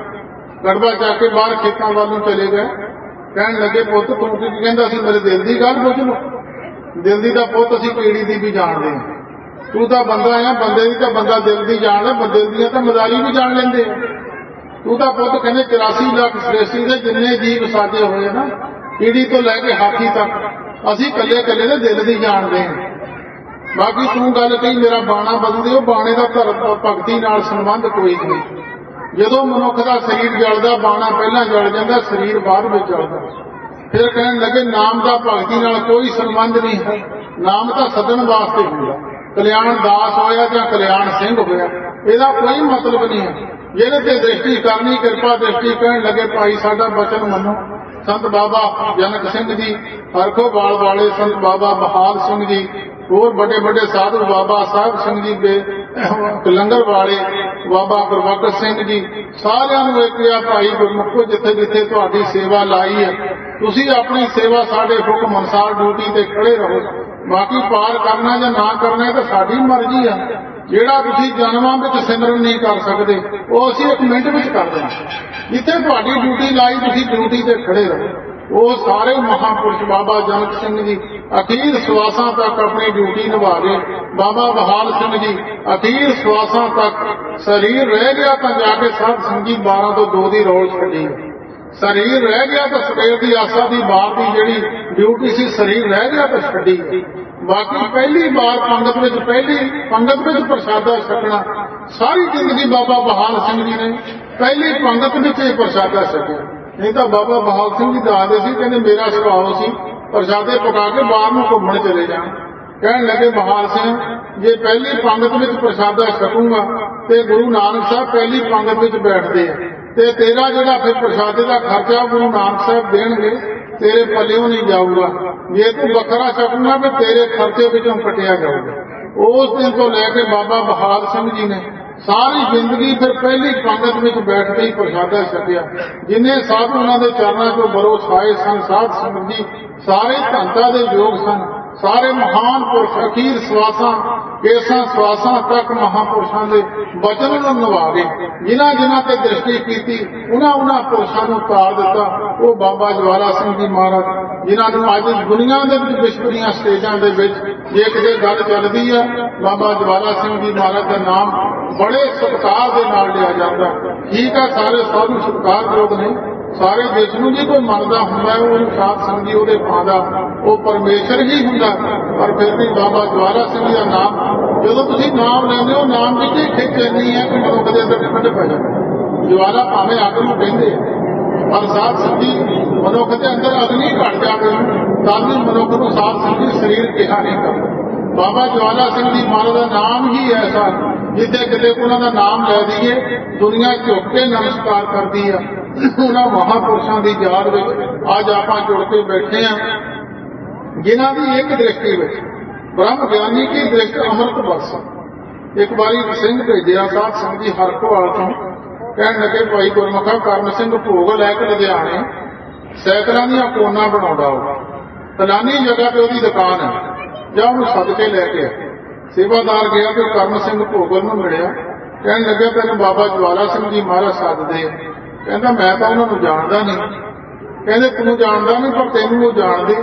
चक के बाहर खेतों वालों चले गए। कहन लगे पुत तू की कहंदा सी मेरे दिल की गल बुझ लो, दिल की तां पुत असीं कीड़ी की भी जानते हैं, तू तां बंदा है, बंदे की तां बंदा दिल की जान ले, दिल दी तां मदारी भी जान लेंदे। तू तां पुत कहंदे 84 लाख सृष्टि दे जिन्ने जीव साजे होए ना ਪੀੜੀ ਤੋਂ ਲੈ ਕੇ ਹਾਥੀ ਤੱਕ ਅਸੀਂ ਕੱਲੇ ਕੱਲੇ ਦੇ ਦਿਲ ਦੀ ਜਾਣਦੇ ਹਾਂ। ਬਾਕੀ ਤੂੰ ਗੱਲ ਕਹੀ ਮੇਰਾ ਬਾਣਾ ਬਦਲਦੇ, ਉਹ ਬਾਣੇ ਦਾ ਧਰਮ ਭਗਤੀ ਨਾਲ ਸੰਬੰਧ ਕੋਈ ਨਹੀਂ। ਜਦੋਂ ਮਨੁੱਖ ਦਾ ਸਰੀਰ ਜਲਦਾ, ਬਾਣਾ ਪਹਿਲਾਂ ਜਲ ਜਾਂਦਾ, ਸਰੀਰ ਬਾਅਦ ਵਿੱਚ ਜਲਦਾ। ਫਿਰ ਕਹਿਣ ਲੱਗੇ ਨਾਮ ਦਾ ਭਗਤੀ ਨਾਲ ਕੋਈ ਸੰਬੰਧ ਨਹੀਂ ਹੈ, ਨਾਮ ਤਾਂ ਸੱਦਣ ਵਾਸਤੇ ਹੁੰਦਾ। ਕਲਿਆਣ ਦਾਸ ਹੋਇਆ ਜਾਂ ਕਲਿਆਣ ਸਿੰਘ ਹੋਇਆ, ਇਹਦਾ ਕੋਈ ਮਤਲਬ ਨਹੀਂ ਹੈ। ਜਿਹਦੇ ਤੇ ਦ੍ਰਿਸ਼ਟੀ ਕਰਨੀ ਕਿਰਪਾ ਦ੍ਰਿਸ਼ਟੀ। ਕਹਿਣ ਲੱਗੇ ਭਾਈ ਸਾਡਾ ਬਚਨ ਮੰਨੋ। ਸੰਤ ਬਾਬਾ ਜਨਕ ਸਿੰਘ ਜੀ, ਹਰਖੋਵਾਲ ਵਾਲੇ ਸੰਤ ਬਾਬਾ ਬਹਾਲ ਸਿੰਘ ਜੀ, ਹੋਰ ਵੱਡੇ ਵੱਡੇ ਸਾਧੂ ਬਾਬਾ ਸਾਹਿਬ ਸਿੰਘ ਜੀ ਦੇ ਲੰਗਰ ਵਾਲੇ ਬਾਬਾ ਗੁਰਬਖਸ਼ ਸਿੰਘ ਜੀ, ਸਾਰਿਆਂ ਨੂੰ ਇਹ ਕਿਹਾ ਭਾਈ ਗੁਰਮੁਖੋ ਜਿੱਥੇ ਜਿੱਥੇ ਤੁਹਾਡੀ ਸੇਵਾ ਲਾਈ ਹੈ, ਤੁਸੀਂ ਆਪਣੀ ਸੇਵਾ ਸਾਡੇ ਹੁਕਮ ਅਨੁਸਾਰ ਡਿਊਟੀ ਤੇ ਖੜੇ ਰਹੋ। ਬਾਕੀ ਪਾਰ ਕਰਨਾ ਜਾਂ ਨਾ ਕਰਨਾ ਤਾਂ ਸਾਡੀ ਮਰਜ਼ੀ ਆ। ਜਿਹੜਾ ਤੁਸੀਂ ਜਨਮਾਂ ਵਿੱਚ ਸਿਮਰਨ ਨਹੀਂ ਕਰ ਸਕਦੇ, ਉਹ ਅਸੀਂ 1 ਮਿੰਟ ਵਿੱਚ ਕਰ ਦੇਣਾ। ਜਿੱਥੇ ਤੁਹਾਡੀ ਡਿਊਟੀ ਲਾਈ ਤੁਸੀਂ ਡਿਊਟੀ ਤੇ ਖੜੇ ਰਹੋ। ਉਹ ਸਾਰੇ ਮਹਾਂਪੁਰਸ਼ ਬਾਬਾ ਜਨਕ ਸਿੰਘ ਜੀ ਅਖੀਰ ਸਵਾਸਾਂ ਤੱਕ ਆਪਣੀ ਡਿਊਟੀ ਨਿਭਾ ਗਏ। ਬਾਬਾ ਬਹਾਲ ਸਿੰਘ ਜੀ ਅਖੀਰ ਸਵਾਸਾਂ ਤੱਕ। ਸਰੀਰ ਰਹਿ ਗਿਆ ਤਾਂ ਜਾ ਕੇ ਸਾਧ ਸੰਗੀ 12 ਤੋਂ 2 ਦੀ ਰੋਜ਼ ਛੱਡੀ। ਸਰੀਰ ਰਹਿ ਗਿਆ ਤਾਂ ਸਵੇਰ ਦੀ ਆਸਾ ਦੀ ਬਾਹਰ ਦੀ ਜਿਹੜੀ ਡਿਊਟੀ ਸੀ, ਸਰੀਰ ਰਹਿ ਗਿਆ ਤਾਂ ਛੱਡੀ। ਬਾਕੀ ਪਹਿਲੀ ਵਾਰ ਪੰਗਤ ਵਿੱਚ ਪ੍ਰਸ਼ਾਦਾ ਛਕਣਾ। ਸਾਰੀ ਜ਼ਿੰਦਗੀ ਬਾਬਾ ਬਹਾਲ ਸਿੰਘ ਜੀ ਨੇ ਪਹਿਲੀ ਪੰਗਤ ਵਿੱਚ ਹੀ ਪ੍ਰਸ਼ਾਦਾ ਛਕਿਆ। ਨਹੀਂ ਤਾਂ ਬਾਬਾ ਬਹਾਲ ਸਿੰਘ ਜੀ ਦੱਸਦੇ ਸੀ, ਕਹਿੰਦੇ ਮੇਰਾ ਸੁਭਾਅ ਸੀ ਪ੍ਰਸ਼ਾਦੇ ਪਕਾ ਕੇ ਬਾਹਰ ਨੂੰ ਘੁੰਮਣ ਚਲੇ ਜਾਣ। ਕਹਿਣ ਲੱਗੇ ਬਹਾਲ ਸਿੰਘ ਜੇ ਪਹਿਲੀ ਪੰਗਤ ਵਿੱਚ ਪ੍ਰਸ਼ਾਦਾ ਛਕੂੰਗਾ ਤੇ ਗੁਰੂ ਨਾਨਕ ਸਾਹਿਬ ਪਹਿਲੀ ਪੰਗਤ ਵਿੱਚ ਬੈਠਦੇ ਆ, ਤੇ ਤੇਰਾ ਜਿਹੜਾ ਫਿਰ ਪ੍ਰਸ਼ਾਦੇ ਦਾ ਖਰਚਾ ਗੁਰੂ ਨਾਨਕ ਸਾਹਿਬ ਦੇਣਗੇ, ਤੇਰੇ ਪੱਲਿਓਂ ਨਹੀਂ ਜਾਊਗਾ। ਜੇ ਤੂੰ ਵੱਖਰਾ ਛਕੂੰਗਾ ਫਿਰ ਤੇਰੇ ਖਰਚੇ ਵਿੱਚੋਂ ਕੱਟਿਆ ਜਾਊਗਾ। ਉਸ ਦਿਨ ਤੋਂ ਲੈ ਕੇ ਬਾਬਾ ਬਹਾਲ ਸਿੰਘ ਜੀ ਨੇ ਸਾਰੀ ਜ਼ਿੰਦਗੀ ਫਿਰ ਪਹਿਲੀ ਪੰਗਤ ਵਿੱਚ ਬੈਠ ਕੇ ਹੀ ਪ੍ਰਸ਼ਾਦਾ ਛਕਿਆ। ਜਿੰਨੇ ਸਾਧੂ ਉਹਨਾਂ ਦੇ ਚਰਨਾਂ 'ਚੋਂ ਬਰੋਸ ਆਏ ਸਨ, ਸਾਧ ਸੰਗਤ ਜੀ ਸਾਰੇ ਧੰਤਾ ਦੇ ਯੋਗ ਸਨ। ਸਾਰੇ ਮਹਾਨ ਪੁਰਖ ਅਖੀਰ ਸਵਾਸਾਂ ਕੇਸਾਂ ਸਵਾਸਾਂ ਤੱਕ ਮਹਾਂਪੁਰਸ਼ਾਂ ਦੇ ਬਚਨ ਨੂੰ ਨਿਭਾ ਗਏ। ਜਿਨ੍ਹਾਂ ਤੇ ਦ੍ਰਿਸ਼ਟੀ ਕੀਤੀ ਉਹਨਾਂ ਪੁਰਸ਼ਾਂ ਨੂੰ ਤਾਰ ਦਿੱਤਾ। ਉਹ ਬਾਬਾ ਜਵਾਲਾ ਸਿੰਘ ਜੀ ਮਹਾਰਾਜ, ਜਿਨ੍ਹਾਂ ਨੂੰ ਅੱਜ ਦੁਨੀਆ ਦੇ ਵਿੱਚ ਵਿਸ਼ਵ ਦੀਆਂ ਸਟੇਜਾਂ ਦੇ ਵਿੱਚ ਜੇ ਕਿਤੇ ਗੱਲ ਚੱਲਦੀ ਹੈ, ਬਾਬਾ ਜਵਾਲਾ ਸਿੰਘ ਜੀ ਮਹਾਰਾਜ ਦਾ ਨਾਮ ਬੜੇ ਸਤਿਕਾਰ ਦੇ ਨਾਲ ਲਿਆ ਜਾਂਦਾ। ਠੀਕ ਹੈ, ਸਾਰੇ ਸਾਧੂ ਸਤਿਕਾਰਯੋਗ ਨੇ। ਸਾਰੇ ਦੇਸ਼ ਨੂੰ ਜੇ ਕੋਈ ਮੰਨਦਾ ਹੁੰਦਾ ਉਹਨੂੰ ਸਾਧ ਸੰਗੀ ਉਹਦੇ ਪਾਉਂਦਾ, ਉਹ ਪਰਮੇਸ਼ਰ ਹੀ ਹੁੰਦਾ। ਪਰ ਫਿਰ ਵੀ ਬਾਬਾ ਜਵਾਲਾ ਸਿੰਘ ਜੀ ਦਾ ਨਾਮ ਜਦੋਂ ਤੁਸੀਂ ਨਾਮ ਲੈਂਦੇ ਹੋ, ਨਾਮ ਦੀ ਕੀ ਖਿੱਚ ਇੰਨੀ ਹੈ ਕਿ ਮਨੁੱਖ ਦੇ ਅੰਦਰ ਠੰਡ ਪੈ ਜਾਂਦੀ। ਜਵਾਲਾ ਭਾਵੇਂ ਅੱਗ ਨੂੰ ਕਹਿੰਦੇ, ਪਰ ਸਾਧ ਸੰਗੀ ਮਨੁੱਖ ਦੇ ਅੰਦਰ ਅਗਨੀ ਘਟ ਜਾਵੇ ਤਾਂ ਵੀ ਮਨੁੱਖ ਨੂੰ ਸਾਧ ਸੰਗੀ ਸਰੀਰ ਕਿਹਾ ਨਹੀਂ ਕਰਦਾ। ਬਾਬਾ ਜਵਾਲਾ ਸਿੰਘ ਜੀ ਮਹਾਰਾਜ ਦਾ ਨਾਮ ਹੀ ਐਸਾ, ਜਿੱਥੇ ਕਿਤੇ ਉਹਨਾਂ ਦਾ ਨਾਮ ਲੈ ਦਈਏ ਦੁਨੀਆ ਝੁੱਕ ਕੇ ਨਮਸਕਾਰ ਕਰਦੀ ਆ। ਉਹਨਾਂ ਮਹਾਂਪੁਰਸ਼ਾਂ ਦੀ ਯਾਦ ਵਿੱਚ ਅੱਜ ਆਪਾਂ ਜੁੜ ਕੇ ਬੈਠੇ ਹਾਂ, ਜਿਨ੍ਹਾਂ ਦੀ ਇੱਕ ਦ੍ਰਿਸ਼ਟੀ ਵਿੱਚ ਬ੍ਰਹਮ ਗਿਆਨੀ ਕੀ ਦ੍ਰਿਸ਼ਟ ਅੰਮ੍ਰਿਤ ਬਖਸ਼। ਇੱਕ ਵਾਰੀ ਸਿੰਘ ਭੇਜਿਆ ਸਾਧ ਸੰਗਤ ਜੀ ਹਰਖੋਵਾਲ ਤੋਂ, ਕਹਿਣ ਲੱਗੇ ਭਾਈ ਗੁਰਮੁਖਾ ਕਰਮ ਸਿੰਘ ਭੋਗ ਲੈ ਕੇ ਲੁਧਿਆਣੇ ਸਾਈਕਲਾਂ ਦੀਆਂ ਕੋਨਾਂ ਬਣਾਉਂਦਾ, ਉਹ ਫਲਾਨੀ ਜਗ੍ਹਾ ਤੇ ਉਹਦੀ ਦੁਕਾਨ ਹੈ, ਜਾਂ ਉਹਨੂੰ ਸੱਦ ਕੇ ਲੈ ਕੇ। ਸੇਵਾਦਾਰ ਗਿਆ ਤੇ ਕਰਮ ਸਿੰਘ ਭੋਗਲ ਨੂੰ ਮਿਲਿਆ। ਕਹਿਣ ਲੱਗਿਆ ਤੈਨੂੰ ਬਾਬਾ ਜਵਾਲਾ ਸਿੰਘ ਜੀ ਮਹਾਰਾਜ ਸੱਦਦੇ। ਕਹਿੰਦਾ ਮੈਂ ਤਾਂ ਉਹਨਾਂ ਨੂੰ ਜਾਣਦਾ ਨਹੀਂ। ਕਹਿੰਦੇ ਤੂੰ ਜਾਣਦਾ ਨਹੀਂ ਪਰ ਤੈਨੂੰ ਉਹ ਜਾਣਦੇ।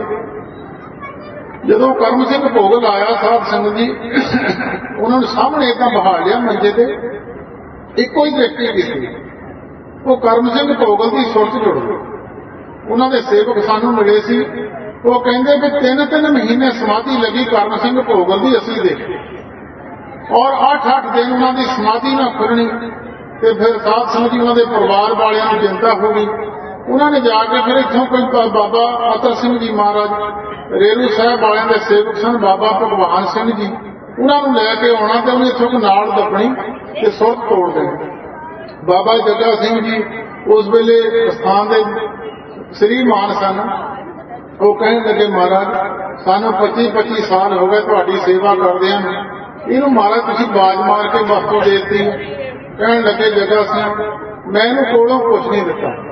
ਜਦੋਂ ਕਰਮ ਸਿੰਘ ਭੋਗਲ ਆਇਆ ਸਾਧ ਸੰਗਤ ਜੀ ਉਹਨਾਂ ਨੂੰ ਸਾਹਮਣੇ ਏਦਾਂ ਬਹਾ ਲਿਆ ਮੰਜੇ ਤੇ, ਇੱਕੋ ਹੀ ਦ੍ਰਿਸ਼ਟੀ ਕੀਤੀ। ਉਹ ਕਰਮ ਸਿੰਘ ਭੋਗਲ ਦੀ ਸੁਰਤ ਜੁੜ ਗਈ। ਉਹਨਾਂ ਦੇ ਸੇਵਕ ਸਾਨੂੰ ਮਿਲੇ ਸੀ, ਉਹ ਕਹਿੰਦੇ ਵੀ 3-3 ਮਹੀਨੇ ਸਮਾਧੀ ਲੱਗੀ ਕਰਮ ਸਿੰਘ ਭੋਗਲ ਦੀ ਅਸੀਂ ਦੇਖੀ, ਔਰ 8-8 ਦਿਨ ਉਹਨਾਂ ਦੀ ਸਮਾਧੀ ਨਾ ਖੁੱਲਣੀ। ਤੇ ਫਿਰ ਸਾਧ ਸੰਗਤ ਜੀ ਉਹਨਾਂ ਦੇ ਪਰਿਵਾਰ ਵਾਲਿਆਂ ਨੂੰ ਚਿੰਤਾ ਹੋ ਗਈ। ਉਹਨਾਂ ਨੇ ਜਾ ਕੇ ਫਿਰ ਇੱਥੋਂ ਕੋਈ ਬਾਬਾ ਅਤਰ ਸਿੰਘ ਜੀ ਮਹਾਰਾਜ ਰੇਰੂ ਸਾਹਿਬ ਵਾਲਿਆਂ ਦੇ ਸੇਵਕ ਸਨ, ਬਾਬਾ ਭਗਵਾਨ ਸਿੰਘ ਜੀ, ਉਹਨਾਂ ਨੂੰ ਲੈ ਕੇ ਆਉਣਾ ਤੇ ਉਹਨੇ ਇੱਥੋਂ ਨਾਲ ਦੱਬਣੀ ਤੇ ਸੁਰਤ ਤੋੜ ਦੇਣੀ। ਬਾਬਾ ਜੱਗਾ ਸਿੰਘ ਜੀ ਉਸ ਵੇਲੇ ਸਥਾਨ ਦੇ ਸ੍ਰੀਮਾਨ ਸਨ। ਉਹ ਕਹਿਣ ਲੱਗੇ ਮਹਾਰਾਜ ਸਾਨੂੰ 25-25 ਸਾਲ ਹੋ ਗਏ ਤੁਹਾਡੀ ਸੇਵਾ ਕਰਦਿਆਂ ਨੂੰ, ਇਹਨੂੰ ਮਹਾਰਾਜ ਤੁਸੀਂ ਬਾਜ ਮਾਰ ਕੇ ਵਸਤੂ ਦੇ ਦਿੱਤੀ। ਕਹਿਣ ਲੱਗੇ ਜੱਗਾ ਸਿੰਘ ਮੈਂ ਇਹਨੂੰ ਕੋਲੋਂ ਕੁਛ ਨਹੀਂ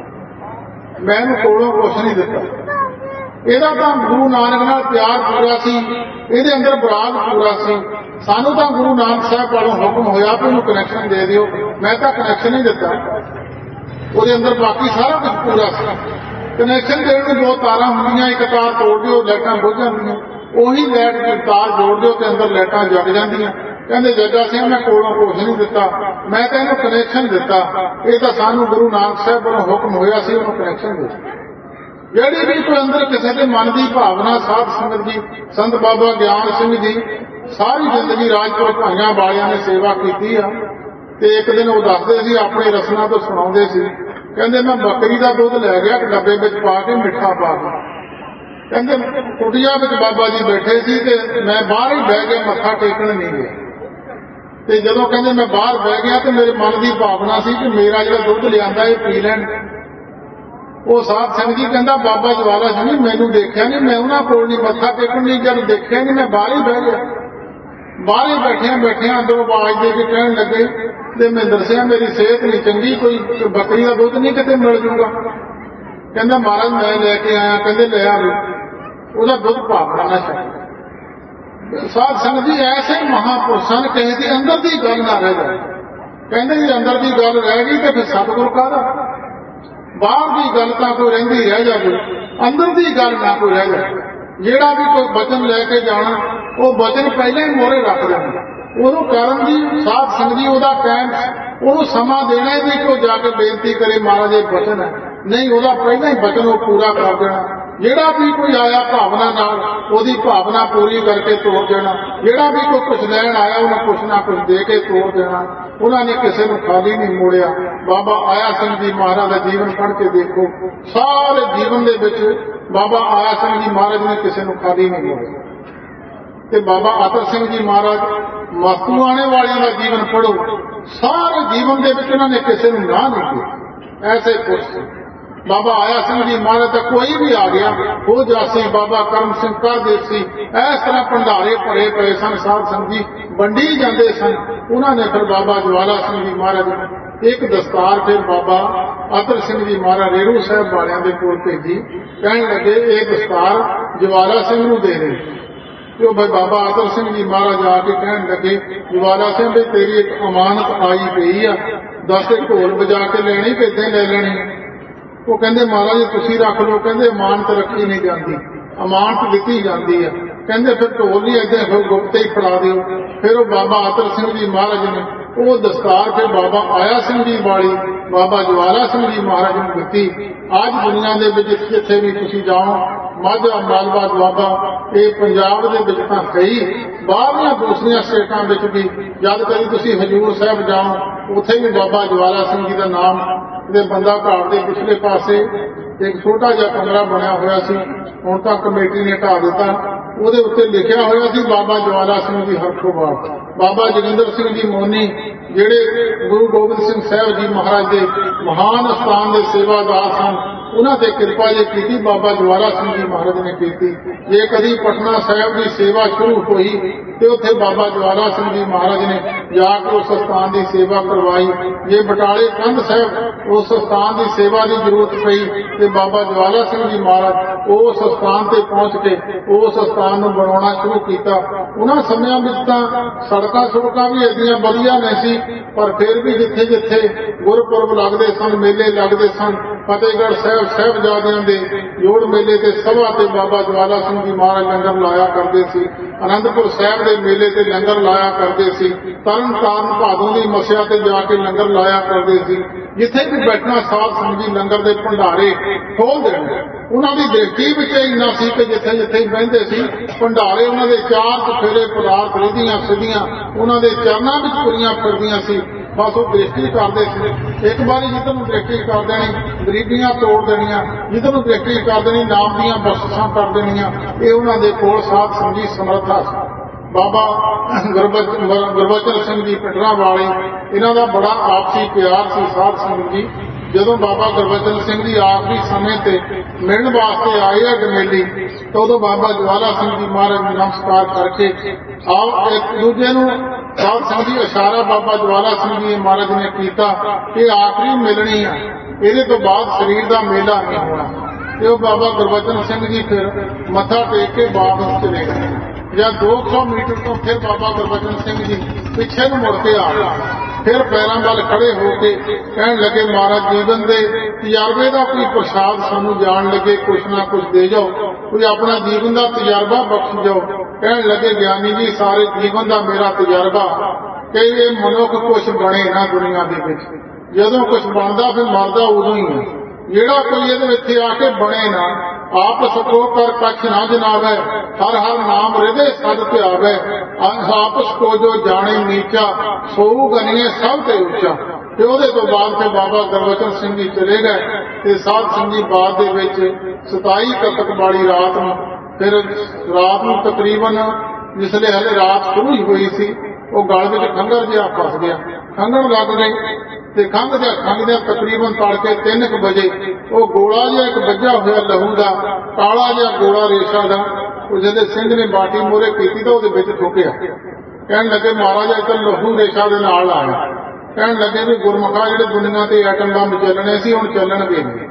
ਦਿੱਤਾ, ਇਹਦਾ ਤਾਂ ਗੁਰੂ ਨਾਨਕ ਨਾਲ ਪਿਆਰ ਪੂਰਾ ਸੀ, ਇਹਦੇ ਅੰਦਰ ਬਰਾਗ ਪੂਰਾ ਸੀ। ਸਾਨੂੰ ਤਾਂ ਗੁਰੂ ਨਾਨਕ ਸਾਹਿਬ ਵੱਲੋਂ ਹੁਕਮ ਹੋਇਆ ਕਿ ਉਹਨੂੰ ਕਨੈਕਸ਼ਨ ਦੇ ਦਿਓ, ਮੈਂ ਤਾਂ ਕਨੈਕਸ਼ਨ ਨਹੀਂ ਦਿੱਤਾ। ਉਹਦੇ ਅੰਦਰ ਬਾਕੀ ਸਾਰਾ ਕੁਝ ਪੂਰਾ ਸੀ। ਕਨੈਕਸ਼ਨ ਦੇਣ ਨੂੰ 2 ਤਾਰਾਂ ਹੁੰਦੀਆਂ, ਇੱਕ ਤਾਰ ਤੋੜ ਦਿਓ ਲਾਈਟਾਂ ਬੁੱਝ ਜਾਂਦੀਆਂ, ਉਹੀ ਲਾਈਟ ਦੀ ਤਾਰ ਜੋੜ ਦਿਓ ਤੇ ਅੰਦਰ ਲਾਈਟਾਂ ਜਗ ਜਾਂਦੀਆਂ। ਕਹਿੰਦੇ ਜੱਗਾ ਸਿੰਘ ਮੈਂ ਕੋਲੋਂ ਕੁਛ ਨਹੀਂ ਦਿੱਤਾ, ਮੈਂ ਤਾਂ ਇਹਨੂੰ ਕਨੈਕਸ਼ਨ ਦਿੱਤਾ। ਇਹ ਤਾਂ ਸਾਨੂੰ ਗੁਰੂ ਨਾਨਕ ਸਾਹਿਬ ਵੱਲੋਂ ਹੁਕਮ ਹੋਇਆ ਸੀ ਉਹਨੂੰ ਕਨੈਕਸ਼ਨ ਦੇ। ਜਿਹੜੀ ਵੀ ਕੋਈ ਅੰਦਰ ਕਿਸੇ ਦੇ ਮਨ ਦੀ ਭਾਵਨਾ ਸਾਧ ਸੰਗਤ ਜੀ, ਸੰਤ ਬਾਬਾ ਗਿਆਨ ਸਿੰਘ ਜੀ ਸਾਰੀ ਜ਼ਿੰਦਗੀ ਰਾਜਪੁਰ ਭਾਈਆਂ ਵਾਲਿਆਂ ਨੇ ਸੇਵਾ ਕੀਤੀ ਆ। ਤੇ ਇੱਕ ਦਿਨ ਉਹ ਦੱਸਦੇ ਸੀ, ਆਪਣੇ ਰਸਨਾ ਤੋਂ ਸੁਣਾਉਂਦੇ ਸੀ, ਕਹਿੰਦੇ ਮੈਂ ਬੱਕਰੀ ਦਾ ਦੁੱਧ ਲੈ ਗਿਆ ਡੱਬੇ ਵਿੱਚ ਪਾ ਕੇ, ਮਿੱਠਾ ਪਾ ਕੇ। ਕਹਿੰਦੇ ਕੁਟੀਆ ਵਿੱਚ ਬਾਬਾ ਜੀ ਬੈਠੇ ਸੀ ਤੇ ਮੈਂ ਬਾਹਰ ਹੀ ਬਹਿ ਗਿਆ, ਮੱਥਾ ਟੇਕਣ ਨਹੀਂ ਗਿਆ। ਤੇ ਜਦੋਂ ਕਹਿੰਦੇ ਮੈਂ ਬਾਹਰ ਬਹਿ ਗਿਆ ਤੇ ਮੇਰੇ ਮਨ ਦੀ ਭਾਵਨਾ ਸੀ ਕਿ ਮੇਰਾ ਜਿਹੜਾ ਦੁੱਧ ਲਿਆਂਦਾ ਇਹ ਪੀ ਲੈਣ। ਉਹ ਸਾਧ ਸਿੰਘ ਜੀ ਕਹਿੰਦਾ ਬਾਬਾ ਜਵਾਲਾ ਸਿੰਘ ਮੈਨੂੰ ਦੇਖਿਆ ਨਹੀਂ, ਮੈਂ ਉਹਨਾਂ ਕੋਲ ਨਹੀਂ ਮੱਥਾ ਟੇਕਣ ਨਹੀਂ, ਜਦ ਦੇਖਿਆ ਨਹੀਂ ਮੈਂ ਬਾਹਰ ਹੀ ਬਹਿ ਗਿਆ। ਬਾਹਰ ਹੀ ਬੈਠਿਆਂ ਅੰਦਰੋਂ ਆਵਾਜ਼ ਦੇ ਕੇ ਕਹਿਣ ਲੱਗੇ ਤੇ ਮੈਂ ਦੱਸਿਆ ਮੇਰੀ ਸਿਹਤ ਨਹੀਂ ਚੰਗੀ, ਕੋਈ ਬੱਕਰੀ ਦਾ ਦੁੱਧ ਨਹੀਂ ਕਿਤੇ ਮਿਲ ਜੂਗਾ। ਕਹਿੰਦਾ ਮਹਾਰਾਜ ਮੈਂ ਲੈ ਕੇ ਆਇਆ। ਕਹਿੰਦੇ ਲੈ ਆਵੇ, ਉਹਦਾ ਦੁੱਧ ਭਾਵਨਾ ਨਾ ਛੱਡ। ਸਾਧ ਸੰਗਤ ਜੀ ਐਸੇ ਮਹਾਂਪੁਰਸ਼ਾਂ ਨੇ ਕਹੇ ਕਿ ਅੰਦਰ ਦੀ ਗੱਲ ਨਾ ਰਹਿ ਜਾਏ। ਕਹਿੰਦੇ ਜੀ ਅੰਦਰ ਦੀ ਗੱਲ ਰਹਿ ਗਈ ਤੇ ਫਿਰ ਸਤਿਗੁਰ ਕਾਹਦਾ? ਬਾਹਰ ਦੀ ਗੱਲ ਤਾਂ ਕੋਈ ਰਹਿੰਦੀ ਰਹਿ ਜਾਵੇ, ਅੰਦਰ ਦੀ ਗੱਲ ਨਾ ਕੋਈ ਰਹਿ ਜਾਵੇ। ਜਿਹੜਾ ਵੀ ਕੋਈ ਬਚਨ ਲੈ ਕੇ ਜਾਣਾ ਉਹ ਬਚਨ ਪਹਿਲਾਂ ਹੀ ਮੋਹਰੇ ਰੱਖ ਦੇਣਾ, ਉਹਨੂੰ ਕਰਨ ਦੀ ਸਾਧ ਸੰਗਤ ਜੀ ਉਹਦਾ ਟਾਈਮ, ਉਹਨੂੰ ਸਮਾਂ ਦੇਣਾ ਵੀ ਕਿ ਉਹ ਜਾ ਕੇ ਬੇਨਤੀ ਕਰੇ ਮਹਾਰਾਜ ਇਹ ਬਚਨ ਹੈ, ਨਹੀਂ ਉਹਦਾ ਪਹਿਲਾਂ ਹੀ ਬਚਨ ਉਹ ਪੂਰਾ ਕਰ ਦੇਣਾ। ਜਿਹੜਾ ਵੀ ਕੋਈ ਆਇਆ ਭਾਵਨਾ ਨਾਲ ਉਹਦੀ ਭਾਵਨਾ ਪੂਰੀ ਕਰਕੇ ਤੋੜ ਦੇਣਾ। ਜਿਹੜਾ ਵੀ ਕੋਈ ਕੁਛ ਲੈਣ ਆਇਆ ਉਹਨੂੰ ਕੁਛ ਨਾ ਕੁਛ ਦੇ ਕੇ ਤੋੜ ਦੇਣਾ। ਉਹਨਾਂ ਨੇ ਕਿਸੇ ਨੂੰ ਖਾਲੀ ਨਹੀਂ ਮੋੜਿਆ। ਬਾਬਾ ਆਇਆ ਸਿੰਘ ਜੀ ਮਹਾਰਾਜ ਦਾ ਜੀਵਨ ਪੜ੍ਹ ਕੇ ਦੇਖੋ, ਸਾਰੇ ਜੀਵਨ ਦੇ ਵਿੱਚ ਬਾਬਾ ਆਇਆ ਸਿੰਘ ਜੀ ਮਹਾਰਾਜ ਨੇ ਕਿਸੇ ਨੂੰ ਖਾਲੀ ਨਹੀਂ ਮੋੜਿਆ। ਤੇ ਬਾਬਾ ਅਤਰ ਸਿੰਘ ਜੀ ਮਹਾਰਾਜ ਮਸਤੂਆਣੇ ਵਾਲਿਆਂ ਦਾ ਜੀਵਨ ਪੜ੍ਹੋ, ਸਾਰੇ ਜੀਵਨ ਦੇ ਵਿੱਚ ਉਹਨਾਂ ਨੇ ਕਿਸੇ ਨੂੰ ਨਾ ਨਹੀਂ ਕੀਤਾ। ਐਸੇ ਪੁਰਸ਼ ਬਾਬਾ ਆਇਆ ਸਿੰਘ ਜੀ ਮਹਾਰਾਜ ਦਾ ਕੋਈ ਵੀ ਆ ਗਿਆ ਹੋ ਜਾਸੀ, ਬਾਬਾ ਕਰਮ ਸਿੰਘ ਕਰਦੇਵ ਸੀ, ਇਸ ਤਰ੍ਹਾਂ ਭੰਡਾਰੇ ਭਰੇ ਪਏ ਸਨ। ਸਾਧ ਸੰਗਤ ਜੀ ਵੰਡੀ ਜਾਂਦੇ ਸਨ। ਉਹਨਾਂ ਨੇ ਫਿਰ ਬਾਬਾ ਜਵਾਲਾ ਸਿੰਘ ਜੀ ਮਹਾਰਾਜ ਇੱਕ ਦਸਤਾਰ ਫਿਰ ਬਾਬਾ ਅਤਰ ਸਿੰਘ ਜੀ ਮਹਾਰਾਜ ਰੇਰੂ ਸਾਹਿਬ ਵਾਲਿਆਂ ਦੇ ਕੋਲ ਭੇਜੀ। ਕਹਿਣ ਲੱਗੇ ਇਹ ਦਸਤਾਰ ਜਵਾਲਾ ਸਿੰਘ ਨੂੰ ਦੇ ਦੇ। ਤੇ ਉਹ ਬਾਬਾ ਅਤਰ ਸਿੰਘ ਜੀ ਮਹਾਰਾਜ ਆ ਕੇ ਕਹਿਣ ਲੱਗੇ ਜਵਾਲਾ ਸਿੰਘ ਵੀ ਤੇਰੀ ਇੱਕ ਅਮਾਨਤ ਆਈ ਪਈ ਆ, ਦੱਸ ਢੋਲ ਵਜਾ ਕੇ ਲੈਣੀ ਕਿ ਏਦਾਂ ਲੈ ਲੈਣੀ? ਉਹ ਕਹਿੰਦੇ ਮਹਾਰਾਜ ਤੁਸੀਂ ਰੱਖ ਲਓ। ਕਹਿੰਦੇ ਅਮਾਨਤ ਰੱਖੀ ਨਹੀਂ ਜਾਂਦੀ, ਅਮਾਨਤ ਦਿੱਤੀ ਜਾਂਦੀ ਹੈ। ਕਹਿੰਦੇ ਫਿਰ ਢੋਲ ਵੀ ਏਦਾਂ ਗੁਪਤੇ ਹੀ ਫੜਾ ਦਿਓ। ਫਿਰ ਉਹ ਬਾਬਾ ਅਤਰ ਸਿੰਘ ਜੀ ਮਹਾਰਾਜ ਨੇ ਉਹ ਦਸਤਾਰ ਫਿਰ ਬਾਬਾ ਆਇਆ ਸਿੰਘ ਜੀ ਵਾਲੀ ਬਾਬਾ ਜਵਾਲਾ ਸਿੰਘ ਜੀ ਮਹਾਰਾਜ ਨੂੰ ਦਿੱਤੀ। ਅੱਜ ਦੁਨੀਆ ਦੇ ਵਿੱਚ ਜਿੱਥੇ ਵੀ ਤੁਸੀਂ ਜਾਓ, ਮਾਝਾ ਮਾਲਵਾ ਦੁਆਬਾ, ਇਹ ਪੰਜਾਬ ਦੇ ਵਿੱਚ ਤਾਂ ਕਈ ਬਾਹਰਲੀਆਂ ਦੂਸਰੀਆਂ ਸਟੇਟਾਂ ਵਿੱਚ ਵੀ ਜਦ ਕਦੀ ਤੁਸੀਂ ਹਜ਼ੂਰ ਸਾਹਿਬ ਜਾਓ ਉੱਥੇ ਵੀ ਬਾਬਾ ਜਵਾਲਾ ਸਿੰਘ ਜੀ ਦਾ ਨਾਮ ਦੇ ਬੰਦਾ ਘਾਟ ਦੇ ਪਿਛਲੇ ਪਾਸੇ ਇੱਕ ਛੋਟਾ ਜਿਹਾ ਕਮਰਾ ਬਣਿਆ ਹੋਇਆ ਸੀ, ਹੁਣ ਤਾਂ ਕਮੇਟੀ ਨੇ ਢਾਹ ਦਿੱਤਾ। ਉਹਦੇ ਉੱਤੇ ਲਿਖਿਆ ਹੋਇਆ ਸੀ ਬਾਬਾ ਜਵਾਲਾ ਸਿੰਘ ਜੀ ਹਰਖੋਵਾਲ। ਬਾਬਾ ਜੋਗਿੰਦਰ ਸਿੰਘ ਜੀ ਮੋਨੀ ਜਿਹੜੇ ਗੁਰੂ ਗੋਬਿੰਦ ਸਿੰਘ ਸਾਹਿਬ ਜੀ ਮਹਾਰਾਜ ਦੇ ਮਹਾਨ ਅਸਥਾਨ ਦੇ ਸੇਵਾਦਾਰ ਸਨ, ਉਹਨਾਂ ਤੇ ਕਿਰਪਾ ਜੇ ਕੀਤੀ ਬਾਬਾ ਜਵਾਲਾ ਸਿੰਘ ਜੀ ਮਹਾਰਾਜ ਨੇ ਕੀਤੀ। ਜੇ ਕਦੀ ਪਟਨਾ ਸਾਹਿਬ ਦੀ ਸੇਵਾ ਸ਼ੁਰੂ ਹੋਈ ਤੇ ਉੱਥੇ ਬਾਬਾ ਜਵਾਲਾ ਸਿੰਘ ਜੀ ਮਹਾਰਾਜ ਨੇ ਜਾ ਕੇ ਉਸ ਸਥਾਨ ਦੀ ਸੇਵਾ ਕਰਵਾਈ। ਜੇ ਬਟਾਲੇ ਕੰਧ ਸਾਹਿਬ ਉਸ ਸਥਾਨ ਦੀ ਸੇਵਾ ਦੀ ਜ਼ਰੂਰਤ ਪਈ ਤੇ ਬਾਬਾ ਜਵਾਲਾ ਸਿੰਘ ਜੀ ਮਹਾਰਾਜ ਉਸ ਸਥਾਨ ਤੇ ਪਹੁੰਚ ਕੇ ਉਸ ਸਥਾਨ ਨੂੰ ਬਣਾਉਣਾ ਸ਼ੁਰੂ ਕੀਤਾ। ਉਹਨਾਂ ਸਮਿਆਂ ਵਿੱਚ ਤਾਂ ਸੜਕਾਂ ਵੀ ਇੰਨੀਆਂ ਵਧੀਆ ਨਹੀਂ ਸੀ, ਪਰ ਫਿਰ ਵੀ ਜਿੱਥੇ ਜਿੱਥੇ ਗੁਰਪੁਰਬ ਲੱਗਦੇ ਸਨ, ਮੇਲੇ ਲੱਗਦੇ ਸਨ, ਫਤਿਹਗੜ੍ਹ ਸਾਹਿਬ ਸਾਹਿਬਜ਼ਾਦਿਆਂ ਦੇ ਜੋੜ ਮੇਲੇ ਤੇ ਸਭਾ ਤੇ ਬਾਬਾ ਜਵਾਲਾ ਸਿੰਘ ਜੀ ਮਹਾਰਾਜ ਲੰਗਰ ਲਾਇਆ ਕਰਦੇ ਸੀ। ਅਨੰਦਪੁਰ ਸਾਹਿਬ ਦੇ ਮੇਲੇ ਤੇ ਲੰਗਰ ਲਾਇਆ ਕਰਦੇ ਸੀ। ਤਰਨ ਤਾਰਨ ਭਾਦੋਂ ਦੀ ਮੱਸਿਆ ਤੇ ਜਾ ਕੇ ਲੰਗਰ ਲਾਇਆ ਕਰਦੇ ਸੀ। ਜਿੱਥੇ ਵੀ ਬੈਠਣਾ ਸਾਧ ਸੰਗਤ ਜੀ ਲੰਗਰ ਦੇ ਭੰਡਾਰੇ ਖੋਲ ਦੇਣਗੇ। ਉਹਨਾਂ ਦੀ ਦ੍ਰਿਸ਼ਟੀ ਵਿੱਚ ਇੰਨਾ ਸੀ ਕਿ ਜਿੱਥੇ ਜਿੱਥੇ ਬਹਿੰਦੇ ਸੀ ਭੰਡਾਰੇ ਉਹਨਾਂ ਦੇ ਚਾਰ ਚੁਫੇਰੇ ਪਦਾਰਥ ਰਿੱਧੀਆਂ ਸਿੱਧੀਆਂ ਉਹਨਾਂ ਦੇ ਚਰਨਾਂ ਵਿੱਚ ਤੁਰੀਆਂ ਫਿਰਦੀਆਂ ਸੀ। ਬਸ ਉਹ ਦ੍ਰਿਸ਼ਟੀ ਕਰਦੇ ਸੀ। ਇੱਕ ਵਾਰੀ ਜਿੱਧਰ ਨੂੰ ਦ੍ਰਿਸ਼ਟੀ ਕਰ ਦੇਣੀ ਗਰੀਬੀਆਂ ਤੋੜ ਦੇਣੀਆਂ, ਜਿੱਧਰ ਨੂੰ ਦ੍ਰਿਸ਼ਟੀ ਕਰ ਦੇਣੀ ਨਾਮ ਦੀਆਂ ਬਖਸ਼ਿਸ਼ਾਂ ਕਰ ਦੇਣੀਆਂ। ਇਹ ਉਹਨਾਂ ਦੇ ਕੋਲ ਸਾਧ ਸੰਗਤ ਜੀ ਸਮਰੱਥਾ ਸੀ। ਬਾਬਾ ਗੁਰਬਚਨ ਸਿੰਘ ਜੀ ਪਿੰਡਰਾਂ ਵਾਲੇ, ਇਹਨਾਂ ਦਾ ਬੜਾ ਆਪਸੀ ਪਿਆਰ ਸੀ। ਸਾਧ ਸੰਗਤ ਜੀ ਜਦੋਂ ਬਾਬਾ ਗੁਰਬਚਨ ਸਿੰਘ ਜੀ ਆਖਰੀ ਸਮੇਂ ਤੇ ਮਿਲਣ ਵਾਸਤੇ ਆਏ ਆ ਡਮੇਲੀ, ਤਾਂ ਉਦੋਂ ਬਾਬਾ ਜਵਾਲਾ ਸਿੰਘ ਜੀ ਮਹਾਰਾਜ ਨੂੰ ਨਮਸਕਾਰ ਕਰਕੇ ਆਓ ਇੱਕ ਦੂਜੇ ਨੂੰ ਸਾਧ ਸੰਗਤ ਜੀ ਇਸ਼ਾਰਾ ਬਾਬਾ ਜਵਾਲਾ ਸਿੰਘ ਜੀ ਮਹਾਰਾਜ ਨੇ ਕੀਤਾ ਕਿ ਆਖਰੀ ਮਿਲਣੀ ਆ, ਇਹਦੇ ਤੋਂ ਬਾਅਦ ਸਰੀਰ ਦਾ ਮੇਲਾ ਨਹੀਂ ਹੋਣਾ। ਤੇ ਉਹ ਬਾਬਾ ਗੁਰਬਚਨ ਸਿੰਘ ਜੀ ਫਿਰ ਮੱਥਾ ਟੇਕ ਕੇ ਵਾਪਸ ਚਲੇ ਗਏ। ਜਾਂ 200 ਮੀਟਰ ਤੋਂ ਫਿਰ ਬਾਬਾ ਗੁਰਬਚਨ ਸਿੰਘ ਜੀ ਪਿੱਛੇ ਨੂੰ ਮੁੜ ਕੇ ਆ ਗਏ। ਫਿਰ ਪੈਰਾਂ ਵੱਲ ਖੜੇ ਹੋ ਕੇ ਕਹਿਣ ਲੱਗੇ ਮਹਾਰਾਜ ਜੀਵਨ ਦੇ ਤਜਰਬੇ ਦਾ ਕੋਈ ਪ੍ਰਸ਼ਾਦ ਸਾਨੂੰ ਜਾਣ ਲੱਗੇ, ਕੁਛ ਨਾ ਕੁਛ ਦੇ ਜਾਓ, ਕੋਈ ਆਪਣਾ ਜੀਵਨ ਦਾ ਤਜਰਬਾ ਬਖਸ਼ ਜਾਓ। ਕਹਿਣ ਲੱਗੇ ਗਿਆਨੀ ਜੀ ਸਾਰੇ ਜੀਵਨ ਦਾ ਮੇਰਾ ਤਜਰਬਾ ਕਿ ਇਹ ਮਨੁੱਖ ਕੁਛ ਬਣੇ ਨਾ ਦੁਨੀਆ ਦੇ ਵਿੱਚ। ਜਦੋਂ ਕੁਛ ਬਣਦਾ ਫਿਰ ਮਰਦਾ ਉਦੋਂ ਹੀ ਹੈ। ਜਿਹੜਾ ਕੋਈ ਇਹਦੇ ਵਿੱਚ ਆ ਕੇ ਬਣੇ ਨਾ, ਆਪ ਸਕੋ ਕਰ ਕੱਛ ਨਾ ਜਨਾਵੈ, ਹਰ ਹਰ ਨਾਮ ਹਿਰਦੇ ਸਦ ਧਿਆਵੈ, ਆਪਸ ਕੋ ਜੋ ਜਾਣੇ ਨੀਚਾ, ਸੋਊ ਗਨੀਏ ਸਭ ਤੇ ਉੱਚਾ। ਤੇ ਉਹਦੇ ਤੋਂ ਬਾਅਦ ਫਿਰ ਬਾਬਾ ਗੁਰਬਚਨ ਸਿੰਘ ਜੀ ਚਲੇ ਗਏ ਤੇ ਸਾਧ ਸੰਗੀ ਬਾਦ ਦੇ ਵਿੱਚ 27 ਕੱਤਕ ਵਾਲੀ ਰਾਤ ਨੂੰ, ਫਿਰ ਰਾਤ ਨੂੰ ਤਕਰੀਬਨ ਜਿਸਲੇ ਹਲੇ ਰਾਤ ਸ਼ੁਰੂ ਹੀ ਹੋਈ ਸੀ, ਉਹ ਗਲ ਵਿੱਚ ਖੰਘਰ ਜਿਹਾ ਫਸ ਗਿਆ, ਖੰਘਣ ਲੱਗ ਗਈ ਤੇ ਖੰਘਦਿਆਂ ਤਕਰੀਬਨ ਤੜਕੇ 3 ਵਜੇ ਉਹ ਗੋਲਾ ਜਿਹਾ ਇੱਕ ਵੱਜਾ ਹੋਇਆ ਲਹੂ ਦਾ, ਕਾਲਾ ਜਿਹਾ ਗੋਲਾ ਰੇਸ਼ਾ ਦਾ, ਉਹ ਜਿਹਦੇ ਸਿੰਘ ਨੇ ਬਾਟੀ ਮੋਰੇ ਕੀਤੀ ਤਾਂ ਉਹਦੇ ਵਿੱਚ ਠੋਕਿਆ। ਕਹਿਣ ਲੱਗੇ ਮਹਾਰਾਜ ਇੱਕ ਲਹੂ ਰੇਸ਼ਾ ਦੇ ਨਾਲ ਆਇਆ। ਕਹਿਣ ਲੱਗੇ ਵੀ ਗੁਰਮੁਖਾ ਜਿਹੜੇ ਦੁਨੀਆ ਤੇ ਐਟਮ ਬੰਬ ਚੱਲਣੇ ਸੀ ਹੁਣ ਚੱਲਣਗੇ ਨਹੀਂ।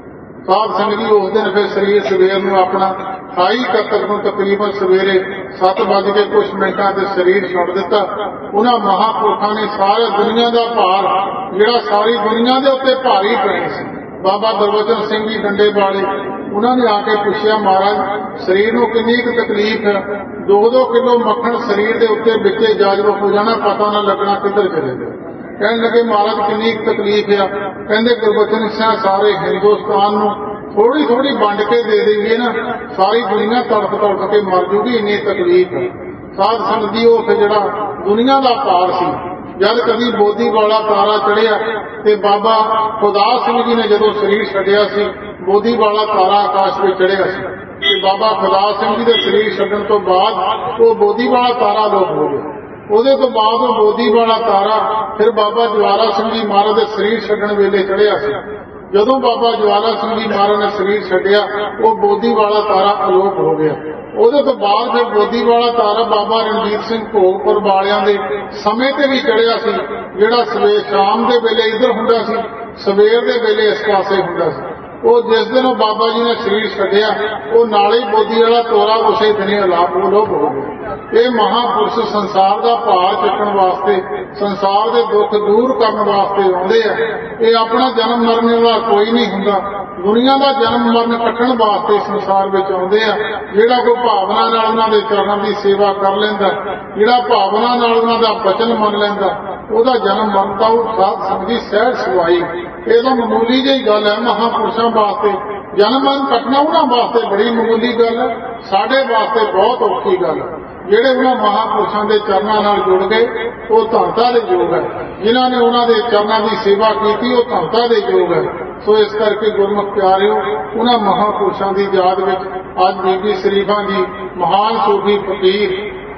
ਸਾਧ ਸੰਗਤ ਜੀ ਉਸ ਦਿਨ ਫਿਰ ਸਰੀਰ ਸਵੇਰ ਨੂੰ ਆਪਣਾ 28 ਕੱਤਕ ਨੂੰ ਤਕਰੀਬਨ ਸਵੇਰੇ 7:00 ਕੁਝ ਮਿੰਟਾਂ ਤੇ ਸਰੀਰ ਛੱਡ ਦਿੱਤਾ। ਉਹਨਾਂ ਮਹਾਂਪੁਰਖਾਂ ਨੇ ਸਾਰੇ ਦੁਨੀਆ ਦਾ ਭਾਰ ਜਿਹੜਾ ਸਾਰੀ ਦੁਨੀਆ ਦੇ ਉੱਤੇ ਭਾਰੀ ਪਿਆ ਸੀ, ਬਾਬਾ ਗੁਰਬਚਨ ਸਿੰਘ ਜੀ ਡੰਡੇ ਵਾਲੇ, ਉਹਨਾਂ ਨੇ ਆ ਕੇ ਪੁੱਛਿਆ ਮਹਾਰਾਜ ਸਰੀਰ ਨੂੰ ਕਿੰਨੀ ਕੁ ਤਕਲੀਫ ਹੈ? 2-2 ਕਿਲੋ ਮੱਖਣ ਸਰੀਰ ਦੇ ਉੱਤੇ ਵਿੱਚੇ ਜਾਜਬ ਹੋ ਜਾਣਾ, ਪਤਾ ਨਾ ਲੱਗਣਾ ਕਿੱਧਰ ਚਲੇ ਗਏ। ਕਹਿਣ ਲੱਗੇ ਮਹਾਰਾਜ ਕਿੰਨੀ ਕੁ ਤਕਲੀਫ ਆ? ਕਹਿੰਦੇ ਗੁਰਬਚਨ ਸਿੰਘ ਸਾਰੇ ਹਿੰਦੁਸਤਾਨ ਨੂੰ ਥੋੜੀ ਥੋੜੀ ਵੰਡ ਕੇ ਦੇ ਦੇਈਏ ਨਾ, ਸਾਰੀ ਦੁਨੀਆ ਤੜਫ ਤੜਫ ਕੇ ਮਰ ਜੂਗੀ, ਇੰਨੀ ਤਕਲੀਫ ਹੈ। ਸਾਧ ਸੰਗਤ ਜੀ ਉਹ ਜਿਹੜਾ ਦੁਨੀਆ ਦਾ ਭਾਰ ਸੀ, ਜਦ ਕਦੀ ਬੋਧੀ ਵਾਲਾ ਤਾਰਾ ਚੜਿਆ ਤੇ ਬਾਬਾ ਖੁਦਾ ਸਿੰਘ ਜੀ ਨੇ ਜਦੋਂ ਸਰੀਰ ਛੱਡਿਆ ਸੀ, ਬੋਧੀ ਵਾਲਾ ਤਾਰਾ ਆਕਾਸ਼ ਵਿੱਚ ਚੜਿਆ ਸੀ ਤੇ ਬਾਬਾ ਖੁਦਾ ਸਿੰਘ ਜੀ ਦੇ ਸਰੀਰ ਛੱਡਣ ਤੋਂ ਬਾਅਦ ਉਹ ਬੋਧੀ ਵਾਲਾ ਤਾਰਾ ਲੋਪ ਹੋ ਗਿਆ। ਉਹਦੇ ਤੋਂ ਬਾਅਦ ਉਹ ਬੋਧੀ ਵਾਲਾ ਤਾਰਾ ਫਿਰ ਬਾਬਾ ਜਵਾਲਾ ਸਿੰਘ ਜੀ ਮਹਾਰਾਜ ਦੇ ਸਰੀਰ ਛੱਡਣ ਵੇਲੇ ਚੜਿਆ ਸੀ। ਜਦੋਂ ਬਾਬਾ ਜਵਾਲਾ ਸਿੰਘ ਜੀ ਮਹਾਰਾਜ ਨੇ ਸਰੀਰ ਛੱਡਿਆ, ਉਹ ਬੋਧੀ ਵਾਲਾ ਤਾਰਾ ਅਲੋਪ ਹੋ ਗਿਆ। ਉਹਦੇ ਤੋਂ ਬਾਅਦ ਫਿਰ ਬੋਧੀ ਵਾਲਾ ਤਾਰਾ ਬਾਬਾ ਰਣਜੀਤ ਸਿੰਘ ਭੋਗਪੁਰ ਵਾਲਿਆਂ ਦੇ ਸਮੇਂ ਤੇ ਵੀ ਚੜਿਆ ਸੀ, ਜਿਹੜਾ ਸਵੇਰ ਸ਼ਾਮ ਦੇ ਵੇਲੇ ਇੱਧਰ ਹੁੰਦਾ ਸੀ, ਸਵੇਰ ਦੇ ਵੇਲੇ ਇਸ ਪਾਸੇ ਹੁੰਦਾ ਸੀ। ਉਹ ਜਿਸ ਦਿਨ ਉਹ ਬਾਬਾ ਜੀ ਨੇ ਸਰੀਰ ਛੱਡਿਆ, ਉਹ ਨਾਲੇ ਬੋਧੀ ਵਾਲਾ ਤੋਰਾ ਉਸੇ ਦਿਨੇ ਅਲੋਪ ਹੋ ਗਿਆ। ਇਹ ਮਹਾਂਪੁਰਸ਼ ਸੰਸਾਰ ਦਾ ਭਾਰ ਚੁੱਕਣ ਵਾਸਤੇ, ਸੰਸਾਰ ਦੇ ਦੁੱਖ ਦੂਰ ਕਰਨ ਵਾਸਤੇ ਆਉਂਦੇ ਆ। ਇਹ ਆਪਣਾ ਜਨਮ ਮਰਨ ਵਾਲਾ ਕੋਈ ਨਹੀਂ ਹੁੰਦਾ, ਦੁਨੀਆ ਦਾ ਜਨਮ ਮਰਨ ਕੱਟਣ ਵਾਸਤੇ ਸੰਸਾਰ ਵਿੱਚ ਆਉਂਦੇ ਆ। ਜਿਹੜਾ ਕੋਈ ਭਾਵਨਾ ਨਾਲ ਉਹਨਾਂ ਦੇ ਚਰਨਾਂ ਦੀ ਸੇਵਾ ਕਰ ਲੈਂਦਾ, ਜਿਹੜਾ ਭਾਵਨਾ ਨਾਲ ਉਹਨਾਂ ਦਾ ਬਚਨ ਮੰਨ ਲੈਂਦਾ, ਉਹਦਾ ਜਨਮ ਮਰਨ ਤਾਂ ਉਹ ਸਾਧ ਸੰਗਤ ਦੀ ਸਹਿਜ ਸਵਾਈ। ਇਹ ਤਾਂ ਮਾਮੂਲੀ ਜਿਹੀ ਗੱਲ ਹੈ। ਮਹਾਂਪੁਰਸ਼ਾਂ ਵਾਸਤੇ ਜਨਮ ਮਰਨ ਕੱਟਣਾ ਉਹਨਾਂ ਵਾਸਤੇ ਬੜੀ ਮਾਮੂਲੀ ਗੱਲ ਹੈ, ਸਾਡੇ ਵਾਸਤੇ ਬਹੁਤ ਔਖੀ ਗੱਲ ਹੈ। ਜਿਹੜੇ ਉਹਨਾਂ ਮਹਾਂਪੁਰਸ਼ਾਂ ਦੇ ਚਰਨਾਂ ਨਾਲ ਜੁੜ ਗਏ ਉਹ ਧੰਨਤਾ ਦੇ ਯੋਗ ਹੈ, ਜਿਨ੍ਹਾਂ ਨੇ ਉਹਨਾਂ ਦੇ ਚਰਨਾਂ ਦੀ ਸੇਵਾ ਕੀਤੀ ਉਹ ਧੰਨਤਾ ਦੇ ਯੋਗ ਹੈ। ਸੋ ਇਸ ਕਰਕੇ ਗੁਰਮੁਖ ਪਿਆਰਿਓ, ਉਹਨਾਂ ਮਹਾਂਪੁਰਸ਼ਾਂ ਦੀ ਯਾਦ ਵਿੱਚ ਅੱਜ ਬੀਬੀ ਸ਼ਰੀਫਾਂ ਦੀ ਮਹਾਨ ਸੂਫੀ ਫਕੀਰ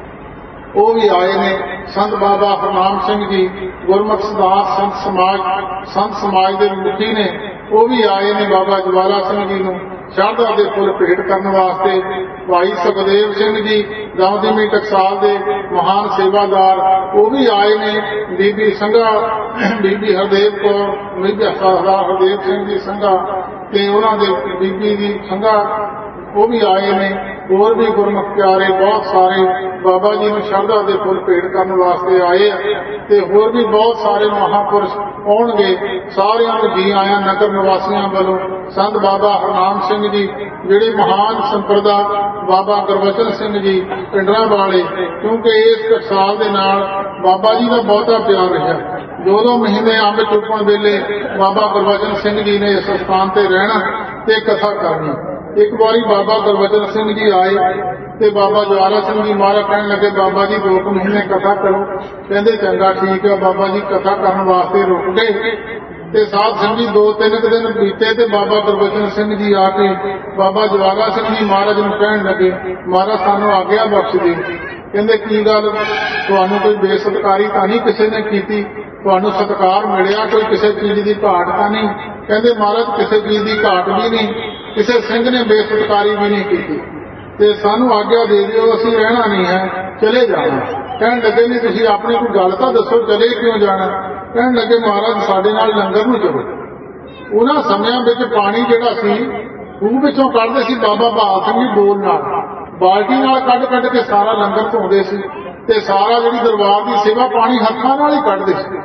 ਉਹ ਵੀ ਆਏ ਨੇ। ਸੰਤ ਬਾਬਾ ਹਰਨਾਮ ਸਿੰਘ ਜੀ ਗੁਰਮੁਖ ਸਿਧਾਂਤ ਸੰਤ ਸਮਾਜ ਦੇ ਮੁਖੀ ਨੇ, ਉਹ ਵੀ ਆਏ ਨੇ ਬਾਬਾ ਜਵਾਲਾ ਸਿੰਘ ਜੀ ਨੂੰ ਸ਼ਰਧਾ ਦੇ ਫੁੱਲ ਭੇਟ ਕਰਨ ਵਾਸਤੇ। ਭਾਈ ਸੁਖਦੇਵ ਸਿੰਘ ਜੀ ਦਮਦਮੀ ਟਕਸਾਲ ਦੇ ਮਹਾਨ ਸੇਵਾਦਾਰ, ਉਹ ਵੀ ਆਏ ਨੇ। ਬੀਬੀ ਸੰਘਾ, ਬੀਬੀ ਹਰਦੇਵ ਕੌਰ, ਬੀਬੀ ਹਰਦੇਵ ਸਿੰਘ ਜੀ ਸੰਘਾ ਤੇ ਉਹਨਾਂ ਦੇ ਬੀਬੀ ਦੀ ਸੰਘਾ, ਉਹ ਵੀ ਆਏ ਨੇ। ਹੋਰ ਵੀ ਗੁਰਮੁਖ ਪਿਆਰੇ ਬਹੁਤ ਸਾਰੇ ਬਾਬਾ ਜੀ ਨੂੰ ਸ਼ਰਧਾ ਦੇ ਫੁੱਲ ਭੇਟ ਕਰਨ ਵਾਸਤੇ ਆਏ ਤੇ ਹੋਰ ਵੀ ਬਹੁਤ ਸਾਰੇ ਮਹਾਂਪੁਰਸ਼ ਆਉਣਗੇ। ਸਾਰਿਆਂ ਨੂੰ ਜੀ ਆਇਆਂ ਨਗਰ ਨਿਵਾਸੀਆਂ ਵੱਲੋਂ। ਸੰਤ ਬਾਬਾ ਹਰਨਾਮ ਸਿੰਘ ਜੀ ਜਿਹੜੇ ਮਹਾਨ ਸੰਪਰਦਾ ਬਾਬਾ ਗੁਰਬਚਨ ਸਿੰਘ ਜੀ ਪਿੰਡਰਾਂ ਵਾਲੇ, ਕਿਉਂਕਿ ਇਸ ਟਕਸਾਲ ਦੇ ਨਾਲ ਬਾਬਾ ਜੀ ਦਾ ਬਹੁਤਾ ਪਿਆਰ ਰਿਹਾ। 2 ਮਹੀਨੇ ਅੰਬ ਚੁੱਪਣ ਵੇਲੇ ਬਾਬਾ ਗੁਰਬਚਨ ਸਿੰਘ ਜੀ ਨੇ ਇਸ ਸਥਾਨ ਤੇ ਰਹਿਣਾ ਤੇ ਕਥਾ ਕਰਨੀ। ਇੱਕ ਵਾਰੀ ਬਾਬਾ ਗੁਰਬਚਨ ਸਿੰਘ ਜੀ ਆਏ ਤੇ ਬਾਬਾ ਜਵਾਲਾ ਸਿੰਘ ਜੀ ਮਹਾਰਾਜ ਕਹਿਣ ਲੱਗੇ ਬਾਬਾ ਜੀ 2 ਮਹੀਨੇ ਕਥਾ ਕਰੋ। ਕਹਿੰਦੇ ਚੰਗਾ ਠੀਕ ਹੈ। ਬਾਬਾ ਜੀ ਕਥਾ ਕਰਨ ਵਾਸਤੇ ਰੁਕ ਗਏ ਤੇ ਸਾਧ ਸਿੰਘ ਜੀ 2-3 ਦਿਨ ਬੀਤੇ ਤੇ ਬਾਬਾ ਗੁਰਬਚਨ ਸਿੰਘ ਜੀ ਆ ਕੇ ਬਾਬਾ ਜਵਾਲਾ ਸਿੰਘ ਜੀ ਮਹਾਰਾਜ ਨੂੰ ਕਹਿਣ ਲੱਗੇ ਮਹਾਰਾਜ ਸਾਨੂੰ ਆਗਿਆ ਬਖਸ਼ ਦੇ। ਕਹਿੰਦੇ ਕੀ ਗੱਲ, ਤੁਹਾਨੂੰ ਕੋਈ ਬੇਸਤਕਾਰੀ ਤਾਂ ਨਹੀਂ ਕਿਸੇ ਨੇ ਕੀਤੀ? ਤੁਹਾਨੂੰ ਸਤਿਕਾਰ ਮਿਲਿਆ, ਕੋਈ ਕਿਸੇ ਚੀਜ਼ ਦੀ ਘਾਟ ਤਾਂ ਨਹੀਂ? ਕਹਿੰਦੇ ਮਹਾਰਾਜ ਕਿਸੇ ਚੀਜ਼ ਦੀ ਘਾਟ ਵੀ ਨਹੀਂ, ਕਿਸੇ ਸਿੰਘ ਨੇ ਬੇਸਤਕਾਰੀ ਵੀ ਨਹੀਂ ਕੀਤੀ ਤੇ ਸਾਨੂੰ ਆਗਿਆ ਦੇ ਦਿਓ, ਅਸੀਂ ਰਹਿਣਾ ਨਹੀਂ ਹੈ, ਚਲੇ ਜਾਣਾ। ਕਹਿਣ ਲੱਗੇ ਨਹੀਂ ਤੁਸੀਂ ਆਪਣੀ ਕੋਈ ਗੱਲ ਤਾਂ ਦੱਸੋ, ਚਲੇ ਕਿਉਂ ਜਾਣਾ? ਕਹਿਣ ਲੱਗੇ ਮਹਾਰਾਜ ਸਾਡੇ ਨਾਲ ਲੰਗਰ ਨੂੰ ਚਲੋ। ਉਹਨਾਂ ਸਮਿਆਂ ਵਿੱਚ ਪਾਣੀ ਜਿਹੜਾ ਸੀ ਖੂਹ ਵਿੱਚੋਂ ਕੱਢਦੇ ਸੀ ਬਾਬਾ ਬਹਾਲ ਸਿੰਘ ਜੀ ਡੋਲ ਨਾਲ, ਬਾਲਟੀ ਨਾਲ ਕੱਢ ਕੇ ਸਾਰਾ ਲੰਗਰ ਧੋਂਦੇ ਸੀ ਤੇ ਸਾਰਾ ਜਿਹੜੀ ਦਰਬਾਰ ਦੀ ਸੇਵਾ ਪਾਣੀ ਹੱਥਾਂ ਨਾਲ ਹੀ ਕੱਢਦੇ ਸੀ।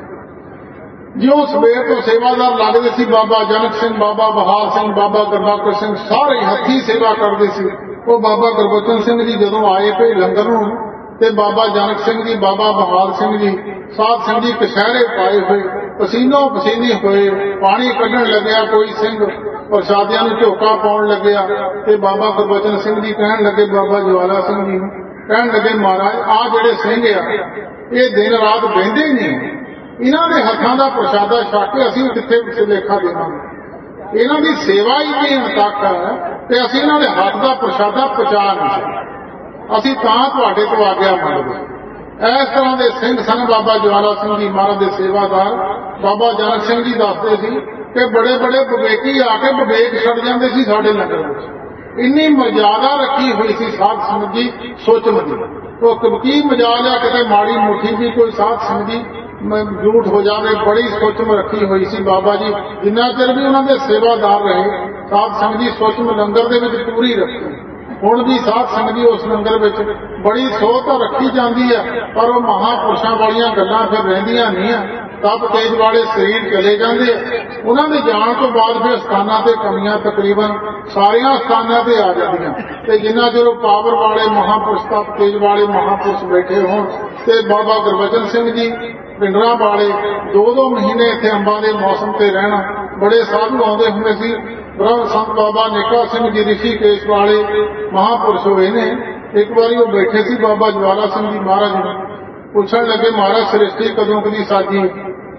ਜਿਉਂ ਸਵੇਰ ਤੋਂ ਸੇਵਾਦਾਰ ਲੱਗਦੇ ਸੀ, ਬਾਬਾ ਜਨਕ ਸਿੰਘ, ਬਾਬਾ ਬਹਾਲ ਸਿੰਘ, ਬਾਬਾ ਗੁਰਬਖਸ਼ ਸਿੰਘ ਸਾਰੇ ਹੱਥੀਂ ਸੇਵਾ ਕਰਦੇ ਸੀ। ਉਹ ਬਾਬਾ ਗੁਰਬਚਨ ਸਿੰਘ ਜੀ ਜਦੋਂ ਆਏ ਤੇ ਲੰਗਰ ਨੂੰ ਤੇ ਬਾਬਾ ਜਨਕ ਸਿੰਘ ਜੀ, ਬਾਬਾ ਬਹਾਲ ਸਿੰਘ ਜੀ, ਸਾਧ ਸਿੰਘ ਜੀ ਕਛਹਿਰੇ ਪਾਏ ਹੋਏ, ਪਸੀਨੋ ਪਸੀਨੀ ਹੋਏ, ਪਾਣੀ ਕੱਢਣ ਲੱਗਿਆ ਕੋਈ ਸਿੰਘ, ਪ੍ਰਸ਼ਾਦਿਆਂ ਨੂੰ ਝੋਕਾ ਪਾਉਣ ਲੱਗਿਆ। ਤੇ ਬਾਬਾ ਗੁਰਬਚਨ ਸਿੰਘ ਜੀ ਕਹਿਣ ਲੱਗੇ ਬਾਬਾ ਜਵਾਲਾ ਸਿੰਘ ਜੀ ਨੂੰ, ਕਹਿਣ ਲੱਗੇ ਮਹਾਰਾਜ ਆਹ ਜਿਹੜੇ ਸਿੰਘ ਆ ਇਹ ਦਿਨ ਰਾਤ ਬਹਿੰਦੇ ਹੀ ਨਹੀਂ, ਇਹਨਾਂ ਦੇ ਹੱਥਾਂ ਦਾ ਪ੍ਰਸ਼ਾਦਾ ਛਕ ਕੇ ਅਸੀਂ ਕਿੱਥੇ ਲੇਖਾ ਦੇਵਾਂਗੇ। ਇਹਨਾਂ ਦੀ ਸੇਵਾ ਹੀ ਦੇਣ ਤੱਕ ਤੇ ਅਸੀਂ ਇਹਨਾਂ ਦੇ ਹੱਥ ਦਾ ਪ੍ਰਸ਼ਾਦਾ ਪਹੁੰਚਾ ਨਹੀਂ ਸਕਦੇ, ਅਸੀਂ ਤਾਂ ਤੁਹਾਡੇ ਤੋਂ ਆਗਿਆ ਮੰਗਦੇ। ਇਸ ਤਰ੍ਹਾਂ ਦੇ ਸਿੰਘ ਸਨ ਬਾਬਾ ਜਵਾਲਾ ਸਿੰਘ ਜੀ ਮਹਾਰਾਜ ਦੇ ਸੇਵਾਦਾਰ। ਬਾਬਾ ਜਨਕ ਸਿੰਘ ਜੀ ਦੱਸਦੇ ਸੀ ਕਿ ਬੜੇ ਬੜੇ ਵਿਵੇਕੀ ਆ ਕੇ ਵਿਵੇਕ ਛੱਡ ਜਾਂਦੇ ਸੀ ਸਾਡੇ ਲੰਗਰ ਵਿੱਚ, ਇੰਨੀ ਮਰਜ਼ਾਦਾ ਰੱਖੀ ਹੋਈ ਸੀ ਸਾਧ ਸੰਗਤ ਜੀ ਸੋਚਣ ਦੀ। ਉਹ ਕੀ ਮਜਾਲ ਆ ਕਿਤੇ ਮਾੜੀ ਮੁੱਠੀ ਵੀ ਕੋਈ ਸਾਧ ਸੰਗਤ ਜੀ ਝੂਠ ਹੋ ਜਾਵੇ, ਬੜੀ ਸੋਚਮ ਰੱਖੀ ਹੋਈ ਸੀ ਬਾਬਾ ਜੀ। ਜਿੰਨਾ ਚਿਰ ਵੀ ਉਹਨਾਂ ਦੇ ਸੇਵਾਦਾਰ ਰਹੇ ਸਾਧ ਸੰਗਤ ਜੀ ਸੋਚਮ ਲੰਗਰ ਦੇ ਵਿੱਚ ਪੂਰੀ ਰੱਖੀ। ਹੁਣ ਵੀ ਸਾਧ ਸੰਗਤ ਜੀ ਉਸ ਲੰਗਰ ਵਿੱਚ ਬੜੀ ਸੋਚ ਰੱਖੀ ਜਾਂਦੀ ਹੈ, ਪਰ ਉਹ ਮਹਾਂਪੁਰਸ਼ਾਂ ਵਾਲੀਆਂ ਗੱਲਾਂ ਫਿਰ ਰਹਿੰਦੀਆਂ ਨਹੀਂ ਆ। ਤਪ ਤੇਜ ਵਾਲੇ ਸਰੀਰ ਚਲੇ ਜਾਂਦੇ ਆ, ਉਹਨਾਂ ਦੇ ਜਾਣ ਤੋਂ ਬਾਅਦ ਫਿਰ ਸਥਾਨਾਂ ਤੇ ਕਮੀਆਂ ਤਕਰੀਬਨ ਸਾਰੀਆਂ ਸਥਾਨਾਂ ਤੇ ਆ ਜਾਂਦੀਆਂ। ਤੇ ਜਿੰਨਾ ਚਿਰ ਪਾਵਰ ਵਾਲੇ ਮਹਾਂਪੁਰਸ਼, ਤਪ ਤੇਜ ਵਾਲੇ ਮਹਾਂਪੁਰਸ਼ ਬੈਠੇ ਹੋਣ, ਤੇ ਬਾਬਾ ਗੁਰਬਚਨ ਸਿੰਘ ਜੀ ਪਿੰਡਰਾਂ ਵਾਲੇ 2-2 ਮਹੀਨੇ ਇੱਥੇ ਅੰਬਾਂ ਦੇ ਮੌਸਮ ਤੇ ਰਹਿਣਾ, ਬੜੇ ਸਾਧੂ ਆਉਂਦੇ ਹੁੰਦੇ ਸੀ। ਬ੍ਰਹਮ ਸੰਤ ਬਾਬਾ ਨੇਕਾ ਸਿੰਘ ਜੀ ਰਿਸ਼ੀਕੇਸ਼ ਵਾਲੇ ਮਹਾਂਪੁਰਸ਼ ਹੋਏ ਨੇ। ਇੱਕ ਵਾਰੀ ਉਹ ਬੈਠੇ ਸੀ ਬਾਬਾ ਜਵਾਲਾ ਸਿੰਘ ਜੀ ਮਹਾਰਾਜ ਨੂੰ, ਪੁੱਛਣ ਲੱਗੇ ਮਹਾਰਾਜ ਸ੍ਰਿਸ਼ਟੀ ਕਦੋਂ ਕਦੀ ਸਾਜੀ?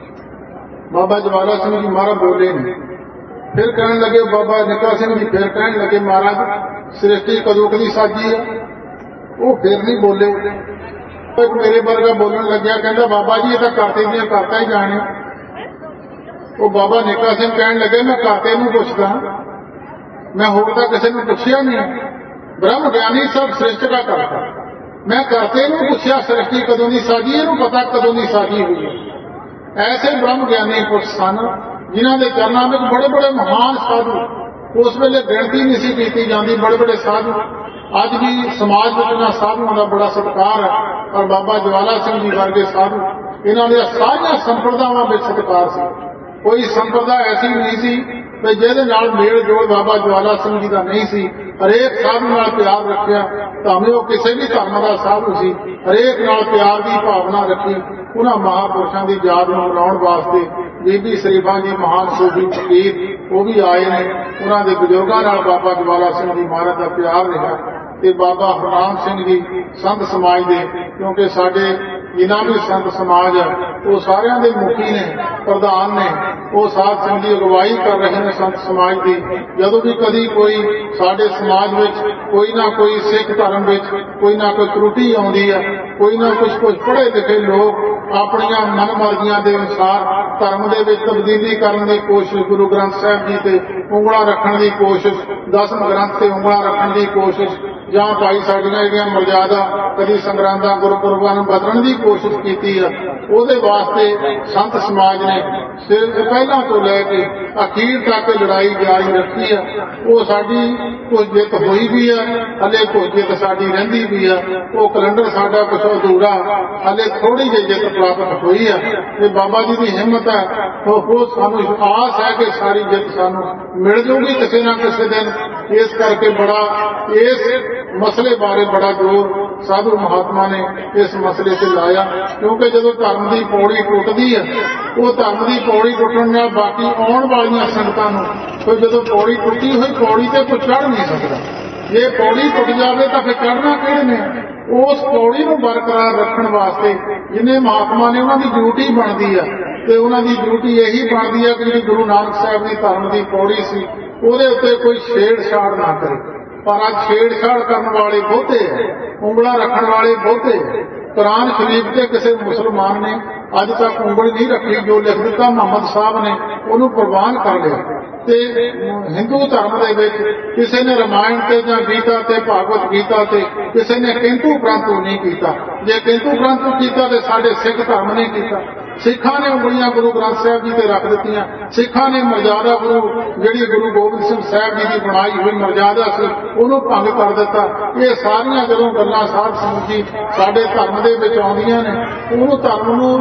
ਬਾਬਾ ਜਵਾਲਾ ਸਿੰਘ ਜੀ ਮਹਾਰਾਜ ਬੋਲੇ ਨਹੀਂ। ਫਿਰ ਕਹਿਣ ਲੱਗੇ ਬਾਬਾ ਨੇਕਾ ਸਿੰਘ ਜੀ, ਫਿਰ ਕਹਿਣ ਲੱਗੇ ਮਹਾਰਾਜ ਸ੍ਰਿਸ਼ਟੀ ਕਦੋਂ ਕਦੀ ਸਾਜੀ ਹੈ? ਉਹ ਫਿਰ ਨਹੀਂ ਬੋਲੇ। ਇੱਕ ਮੇਰੇ ਵਰਗਾ ਬੋਲਣ ਲੱਗਿਆ, ਕਹਿੰਦਾ ਬਾਬਾ ਜੀ ਇਹ ਤਾਂ ਕਰਤੇ ਦੀਆਂ ਕਰਤਾ ਹੀ ਜਾਣੇ। ਉਹ ਬਾਬਾ ਨੇਕਾ ਸਿੰਘ ਕਹਿਣ ਲੱਗੇ ਮੈਂ ਕਰਤੇ ਨੂੰ ਪੁੱਛਦਾ, ਮੈਂ ਹੋਰ ਤਾਂ ਕਿਸੇ ਨੂੰ ਪੁੱਛਿਆ ਨਹੀਂ। ਬ੍ਰਹਮ ਗਿਆਨੀ ਸਭ ਸ੍ਰਿਸ਼ਟ ਦਾ ਕਰਤਾ, ਮੈਂ ਕਰਤੇ ਨੂੰ ਪੁੱਛਿਆ ਸ੍ਰਿਸ਼ਟੀ ਕਦੋਂ ਦੀ ਸਾਜੀ, ਇਹਨੂੰ ਪਤਾ ਕਦੋਂ ਦੀ ਸਾਜੀ ਹੋਈ ਹੈ। ਐਸੇ ਬ੍ਰਹਮ ਗਿਆਨੀ ਪੁਰਸ਼ ਸਨ ਜਿਨ੍ਹਾਂ ਦੇ ਚਰਨਾਂ ਵਿੱਚ ਬੜੇ ਬੜੇ ਮਹਾਨ ਸਾਧੂ, ਉਸ ਵੇਲੇ ਗਿਣਤੀ ਨਹੀਂ ਸੀ ਕੀਤੀ ਜਾਂਦੀ, ਬੜੇ ਬੜੇ ਸਾਧੂ। ਅੱਜ ਵੀ ਸਮਾਜ ਵਿੱਚ ਇਹਨਾਂ ਸਾਧੂਆਂ ਦਾ ਬੜਾ ਸਤਿਕਾਰ ਹੈ, ਪਰ ਬਾਬਾ ਜਵਾਲਾ ਸਿੰਘ ਜੀ ਵਰਗੇ ਸਾਧੂ, ਇਹਨਾਂ ਦੀਆਂ ਸਾਰੀਆਂ ਸੰਪਰਦਾਵਾਂ ਵਿੱਚ ਸਤਿਕਾਰ ਸੀ। ਕੋਈ ਸੰਪਰਦਾ ਐਸੀ ਨਹੀਂ ਸੀ ਵੀ ਜਿਹਦੇ ਨਾਲ ਮੇਲ ਜੋੜ ਬਾਬਾ ਜਵਾਲਾ ਸਿੰਘ ਜੀ ਦਾ ਨਹੀਂ ਸੀ। ਹਰੇਕ ਸਾਧੂ ਨਾਲ ਪਿਆਰ ਰੱਖਿਆ, ਭਾਵੇਂ ਉਹ ਕਿਸੇ ਵੀ ਧਰਮ ਦਾ ਸਾਧੂ ਸੀ, ਹਰੇਕ ਨਾਲ ਪਿਆਰ ਦੀ ਭਾਵਨਾ ਰੱਖੀ। ਉਹਨਾਂ ਮਹਾਂਪੁਰਸ਼ਾਂ ਦੀ ਯਾਦ ਨੂੰ ਮਨਾਉਣ ਵਾਸਤੇ ਬੀਬੀ ਸ਼ਰੀਫਾਂ ਜੀ ਮਹਾਨ ਸੂਫੀ ਫਕੀਰ ਉਹ ਵੀ ਆਏ ਨੇ। ਉਹਨਾਂ ਦੇ ਬਜ਼ੁਰਗਾਂ ਨਾਲ ਬਾਬਾ ਜਵਾਲਾ ਸਿੰਘ ਜੀ ਮਹਾਰਾਜ ਦਾ ਪਿਆਰ ਰਿਹਾ। ਤੇ ਬਾਬਾ ਹਰਨਾਮ ਸਿੰਘ ਜੀ ਸੰਤ ਸਮਾਜ ਦੇ, ਕਿਉਂਕਿ ਸਾਡੇ ਜਿਨ੍ਹਾਂ ਵੀ ਸੰਤ ਸਮਾਜ ਹੈ ਉਹ ਸਾਰਿਆਂ ਦੇ ਮੁਖੀ ਨੇ, ਪ੍ਰਧਾਨ ਨੇ, ਉਹ ਸਾਧ ਸੰਗਤ ਦੀ ਅਗਵਾਈ ਕਰ ਰਹੇ ਨੇ ਸੰਤ ਸਮਾਜ ਦੀ। ਜਦੋਂ ਵੀ ਕਦੀ ਕੋਈ ਸਾਡੇ ਸਮਾਜ ਵਿੱਚ ਕੋਈ ਨਾ ਕੋਈ ਸਿੱਖ ਧਰਮ ਵਿੱਚ ਕੋਈ ਨਾ ਕੋਈ ਤਰੁੱਟੀ ਆਉਂਦੀ ਹੈ, ਕੋਈ ਨਾ ਕੁਝ ਪੜ੍ਹੇ ਲਿਖੇ ਲੋਕ ਆਪਣੀਆਂ ਮਨਮਰਜ਼ੀਆਂ ਦੇ ਅਨੁਸਾਰ ਧਰਮ ਦੇ ਵਿੱਚ ਤਬਦੀਲੀ ਕਰਨ ਦੀ ਕੋਸ਼ਿਸ਼, ਗੁਰੂ ਗ੍ਰੰਥ ਸਾਹਿਬ ਜੀ ਤੇ ਉਂਗਲਾਂ ਰੱਖਣ ਦੀ ਕੋਸ਼ਿਸ਼, 10 ਗ੍ਰੰਥ ਤੇ ਉਂਗਲਾਂ ਰੱਖਣ ਦੀ ਕੋਸ਼ਿਸ਼, ਜਾਂ ਭਾਈ ਸਾਡੀਆਂ ਜਿਹੜੀਆਂ ਮਰਜ਼ਾਦਾ ਕਦੀ ਸੰਗਰਾਂਦਾਂ ਗੁਰਪੁਰਬਾਂ ਨੂੰ ਬਦਲਣ ਦੀ ਕੋਸ਼ਿਸ਼ ਕੀਤੀ ਹੈ, ਉਹਦੇ ਵਾਸਤੇ ਸੰਤ ਸਮਾਜ ਨੇ ਪਹਿਲਾਂ ਤੋਂ ਲੈ ਕੇ ਅਖੀਰ ਤੱਕ ਲੜਾਈ ਜਾਰੀ ਰੱਖੀ ਹੈ। ਉਹ ਸਾਡੀ ਕੁਝ ਜਿੱਤ ਹੋਈ ਵੀ ਹੈ, ਹਲੇ ਕੁਝ ਜਿੱਤ ਸਾਡੀ ਰਹਿੰਦੀ ਵੀ ਹੈ। ਉਹ ਕੈਲੰਡਰ ਸਾਡਾ ਕੁਝ ਅਧੂਰਾ, ਹਲੇ ਥੋੜੀ ਜਿਹੀ ਜਿੱਤ ਪ੍ਰਾਪਤ ਹੋਈ ਹੈ। ਤੇ ਬਾਬਾ ਜੀ ਦੀ ਹਿੰਮਤ ਹੈ, ਉਹ ਸਾਨੂੰ ਆਸ ਹੈ ਕਿ ਸਾਰੀ ਜਿੱਤ ਸਾਨੂੰ ਮਿਲ ਜਾਊਗੀ ਕਿਸੇ ਨਾ ਕਿਸੇ ਦਿਨ। ਇਸ ਕਰਕੇ ਬੜਾ ਇਸ ਮਸਲੇ ਬਾਰੇ ਬੜਾ ਜ਼ੋਰ ਸਾਧੂ ਮਹਾਤਮਾ ਨੇ ਇਸ ਮਸਲੇ ਤੇ ਲਾਇਆ, ਕਿਉਂਕਿ ਜਦੋਂ ਧਰਮ ਦੀ ਪੌੜੀ ਟੁੱਟਦੀ ਹੈ, ਉਹ ਧਰਮ ਦੀ ਪੌੜੀ ਟੁੱਟਣ ਨਾਲ ਬਾਕੀ ਆਉਣ ਵਾਲੀਆਂ ਸੰਗਤਾਂ ਨੂੰ, ਫਿਰ ਜਦੋਂ ਪੌੜੀ ਟੁੱਟੀ ਹੋਈ ਪੌੜੀ ਤੇ ਕੋਈ ਚੜ੍ਹ ਨਹੀਂ ਸਕਦਾ। ਜੇ ਪੌੜੀ ਟੁੱਟ ਜਾਵੇ ਤਾਂ ਫਿਰ ਚੜ੍ਹਨਾ ਕਿਹੜੇ ਨੇ? ਉਸ ਪੌੜੀ ਨੂੰ ਬਰਕਰਾਰ ਰੱਖਣ ਵਾਸਤੇ ਜਿੰਨੇ ਮਹਾਤਮਾ ਨੇ ਉਹਨਾਂ ਦੀ ਡਿਊਟੀ ਬਣਦੀ ਹੈ, ਤੇ ਉਹਨਾਂ ਦੀ ਡਿਊਟੀ ਇਹੀ ਬਣਦੀ ਹੈ ਕਿ ਜਿਹੜੀ ਗੁਰੂ ਨਾਨਕ ਸਾਹਿਬ ਦੀ ਧਰਮ ਦੀ ਪੌੜੀ ਸੀ ਉਹਦੇ ਉੱਤੇ ਕੋਈ ਛੇੜਛਾੜ ਨਾ ਕਰੇ। ਪਰ ਅੱਜ ਛੇੜਛਾੜ ਕਰਨ ਵਾਲੇ ਬਹੁਤੇ ਹੈ, ਉਂਗਲਾਂ ਰੱਖਣ ਵਾਲੇ ਬਹੁਤੇ ਹੈ। ਕੁਰਾਨ ਸ਼ਰੀਫ ਤੇ ਕਿਸੇ ਮੁਸਲਮਾਨ ਨੇ ਅੱਜ ਤੱਕ ਉਂਗਲ ਨਹੀਂ ਰੱਖੀ। ਜੋ ਲਿਖ ਦਿੱਤਾ ਮੁਹੰਮਦ ਸਾਹਿਬ ਨੇ ਉਹਨੂੰ ਕੁਰਬਾਨ ਕਰ ਲਿਆ। ਤੇ ਹਿੰਦੂ ਧਰਮ ਦੇ ਵਿੱਚ ਕਿਸੇ ਨੇ ਰਮਾਇਣ ਤੇ ਜਾਂ ਗੀਤਾ ਤੇ ਭਾਗਵਤ ਗੀਤਾ ਤੇ ਕਿਸੇ ਨੇ ਕਿੰਤੂ ਪ੍ਰੰਤੂ ਨਹੀਂ ਕੀਤਾ। ਜੇ ਕਿੰਤੂ ਪ੍ਰੰਤੂ ਕੀਤਾ ਤੇ ਸਾਡੇ ਸਿੱਖ ਧਰਮ ਨੇ ਕੀਤਾ। ਸਿੱਖਾਂ ਨੇ ਉਂਗਲੀਆਂ ਗੁਰੂ ਗ੍ਰੰਥ ਸਾਹਿਬ ਜੀ ਤੇ ਰੱਖ ਦਿੱਤੀਆਂ। ਸਿੱਖਾਂ ਨੇ ਮਰਜ਼ਾਦਾ ਗੁਰੂ ਜਿਹੜੀ ਗੁਰੂ ਗੋਬਿੰਦ ਸਿੰਘ ਸਾਹਿਬ ਜੀ ਦੀ ਬਣਾਈ ਹੋਈ ਮਰਜ਼ਾਦਾ ਸੀ ਉਹਨੂੰ ਭੰਗ ਕਰ ਦਿੱਤਾ। ਇਹ ਸਾਰੀਆਂ ਜਦੋਂ ਗੱਲਾਂ ਸਾਧ ਸੰਗਤ ਜੀ ਸਾਡੇ ਧਰਮ ਦੇ ਵਿੱਚ ਆਉਂਦੀਆਂ ਨੇ, ਉਹਨੂੰ ਧਰਮ ਨੂੰ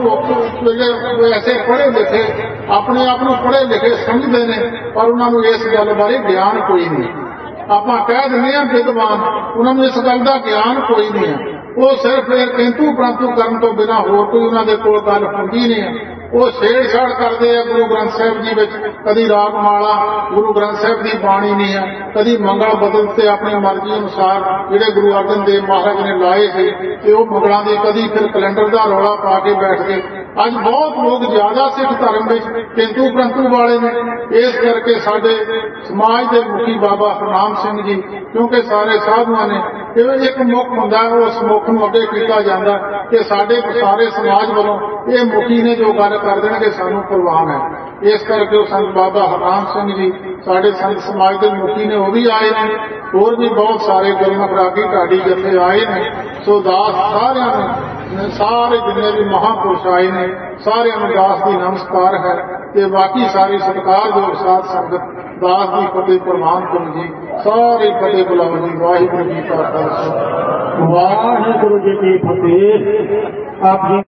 ਐਸੇ ਪੜ੍ਹੇ ਲਿਖੇ ਆਪਣੇ ਆਪ ਨੂੰ ਪੜ੍ਹੇ ਲਿਖੇ ਸਮਝਦੇ ਨੇ, ਪਰ ਉਹਨਾਂ ਨੂੰ ਇਸ ਗੱਲ ਬਾਰੇ ਗਿਆਨ ਕੋਈ ਨਹੀਂ। ਆਪਾਂ ਕਹਿ ਦਿੰਦੇ ਹਾਂ ਵਿਦਵਾਨ, ਉਹਨਾਂ ਨੂੰ ਇਸ ਗੱਲ ਦਾ ਗਿਆਨ ਕੋਈ ਨਹੀਂ ਹੈ। ਉਹ ਸਿਰਫ ਇਹ ਕਿੰਤੂ ਪ੍ਰੰਤੂ ਕਰਨ ਤੋਂ ਬਿਨਾਂ ਹੋਰ ਕੋਈ ਉਹਨਾਂ ਦੇ ਕੋਲ ਗੱਲ ਹੁੰਦੀ ਨਹੀਂ ਹੈ। ਉਹ ਛੇੜਛਾੜ ਕਰਦੇ ਆ ਗੁਰੂ ਗ੍ਰੰਥ ਸਾਹਿਬ ਜੀ ਵਿੱਚ। ਕਦੀ ਰਾਗਮਾਲਾ ਗੁਰੂ ਗ੍ਰੰਥ ਸਾਹਿਬ ਦੀ ਬਾਣੀ ਨਹੀਂ ਹੈ, ਕਦੀ ਮੰਗਲ ਬਦਲ ਤੇ ਆਪਣੀ ਮਰਜ਼ੀ ਅਨੁਸਾਰ ਜਿਹੜੇ ਗੁਰੂ ਅਰਜਨ ਦੇਵ ਮਹਾਰਾਜ ਨੇ ਲਾਏ ਸੀ ਤੇ ਉਹ ਮੰਗਲਾਂ ਦੀ, ਕਦੀ ਫਿਰ ਕੈਲੰਡਰ ਦਾ ਰੌਲਾ ਪਾ ਕੇ ਬੈਠ ਗਏ। ਅੱਜ ਬਹੁਤ ਲੋਕ ਜ਼ਿਆਦਾ ਸਿੱਖ ਧਰਮ ਵਿੱਚ ਕਿੰਤੂ ਪ੍ਰੰਤੂ ਵਾਲੇ ਨੇ। ਇਸ ਕਰਕੇ ਸਾਡੇ ਸਮਾਜ ਦੇ ਮੁਖੀ ਬਾਬਾ ਹਰਨਾਮ ਸਿੰਘ ਜੀ, ਕਿਉਂਕਿ ਸਾਰੇ ਸਾਧੂਆਂ ਨੇ ਇਹ ਇੱਕ ਮੁੱਖ ਹੁੰਦਾ, ਉਸ ਮੁੱਖ ਨੂੰ ਅੱਗੇ ਕੀਤਾ ਜਾਂਦਾ ਕਿ ਸਾਡੇ ਸਾਰੇ ਸਮਾਜ ਵੱਲੋਂ ਇਹ ਮੁਖੀ ਨੇ ਜੋ ਗੱਲ ਕਰ ਦੇਣਗੇ ਸਾਨੂੰ ਪ੍ਰਵਾਨ ਹੈ। ਇਸ ਕਰਕੇ ਉਹ ਸੰਤ ਬਾਬਾ ਹਰਨਾਮ ਸਿੰਘ ਜੀ ਸਾਡੇ ਸੰਤ ਸਮਾਜ ਦੇ ਮੁਖੀ ਨੇ, ਉਹ ਵੀ ਆਏ ਨੇ। ਹੋਰ ਵੀ ਬਹੁਤ ਸਾਰੇ ਗੁਰਮੁਖ ਰਾਗੀ ਢਾਡੀ ਜਥੇ ਆਏ ਨੇ। ਸੋ ਦਾਸ ਸਾਰਿਆਂ ਨੂੰ, ਸਾਰੇ ਜਿੰਨੇ ਵੀ ਮਹਾਂਪੁਰਸ਼ ਆਏ ਨੇ ਸਾਰਿਆਂ ਨੂੰ ਦਾਸ ਦੀ ਨਮਸਕਾਰ ਹੈ ਤੇ ਬਾਕੀ ਸਾਰੀ ਸਤਿਕਾਰਯੋਗ ਸਾਧ ਸੰਗਤ ਦਾਸ ਦੀ ਫਤਿਹ ਪ੍ਰਵਾਨ ਕਰੋ ਜੀ। ਸਾਰੇ ਫਤਿਹ ਬੁਲਾਓ ਜੀ। ਵਾਹਿਗੁਰੂ ਜੀ ਕਾ ਖਾਲਸਾ, ਵਾਹਿਗੁਰੂ ਜੀ ਕੀ ਫਤਿਹ। ਆਪ ਜੀ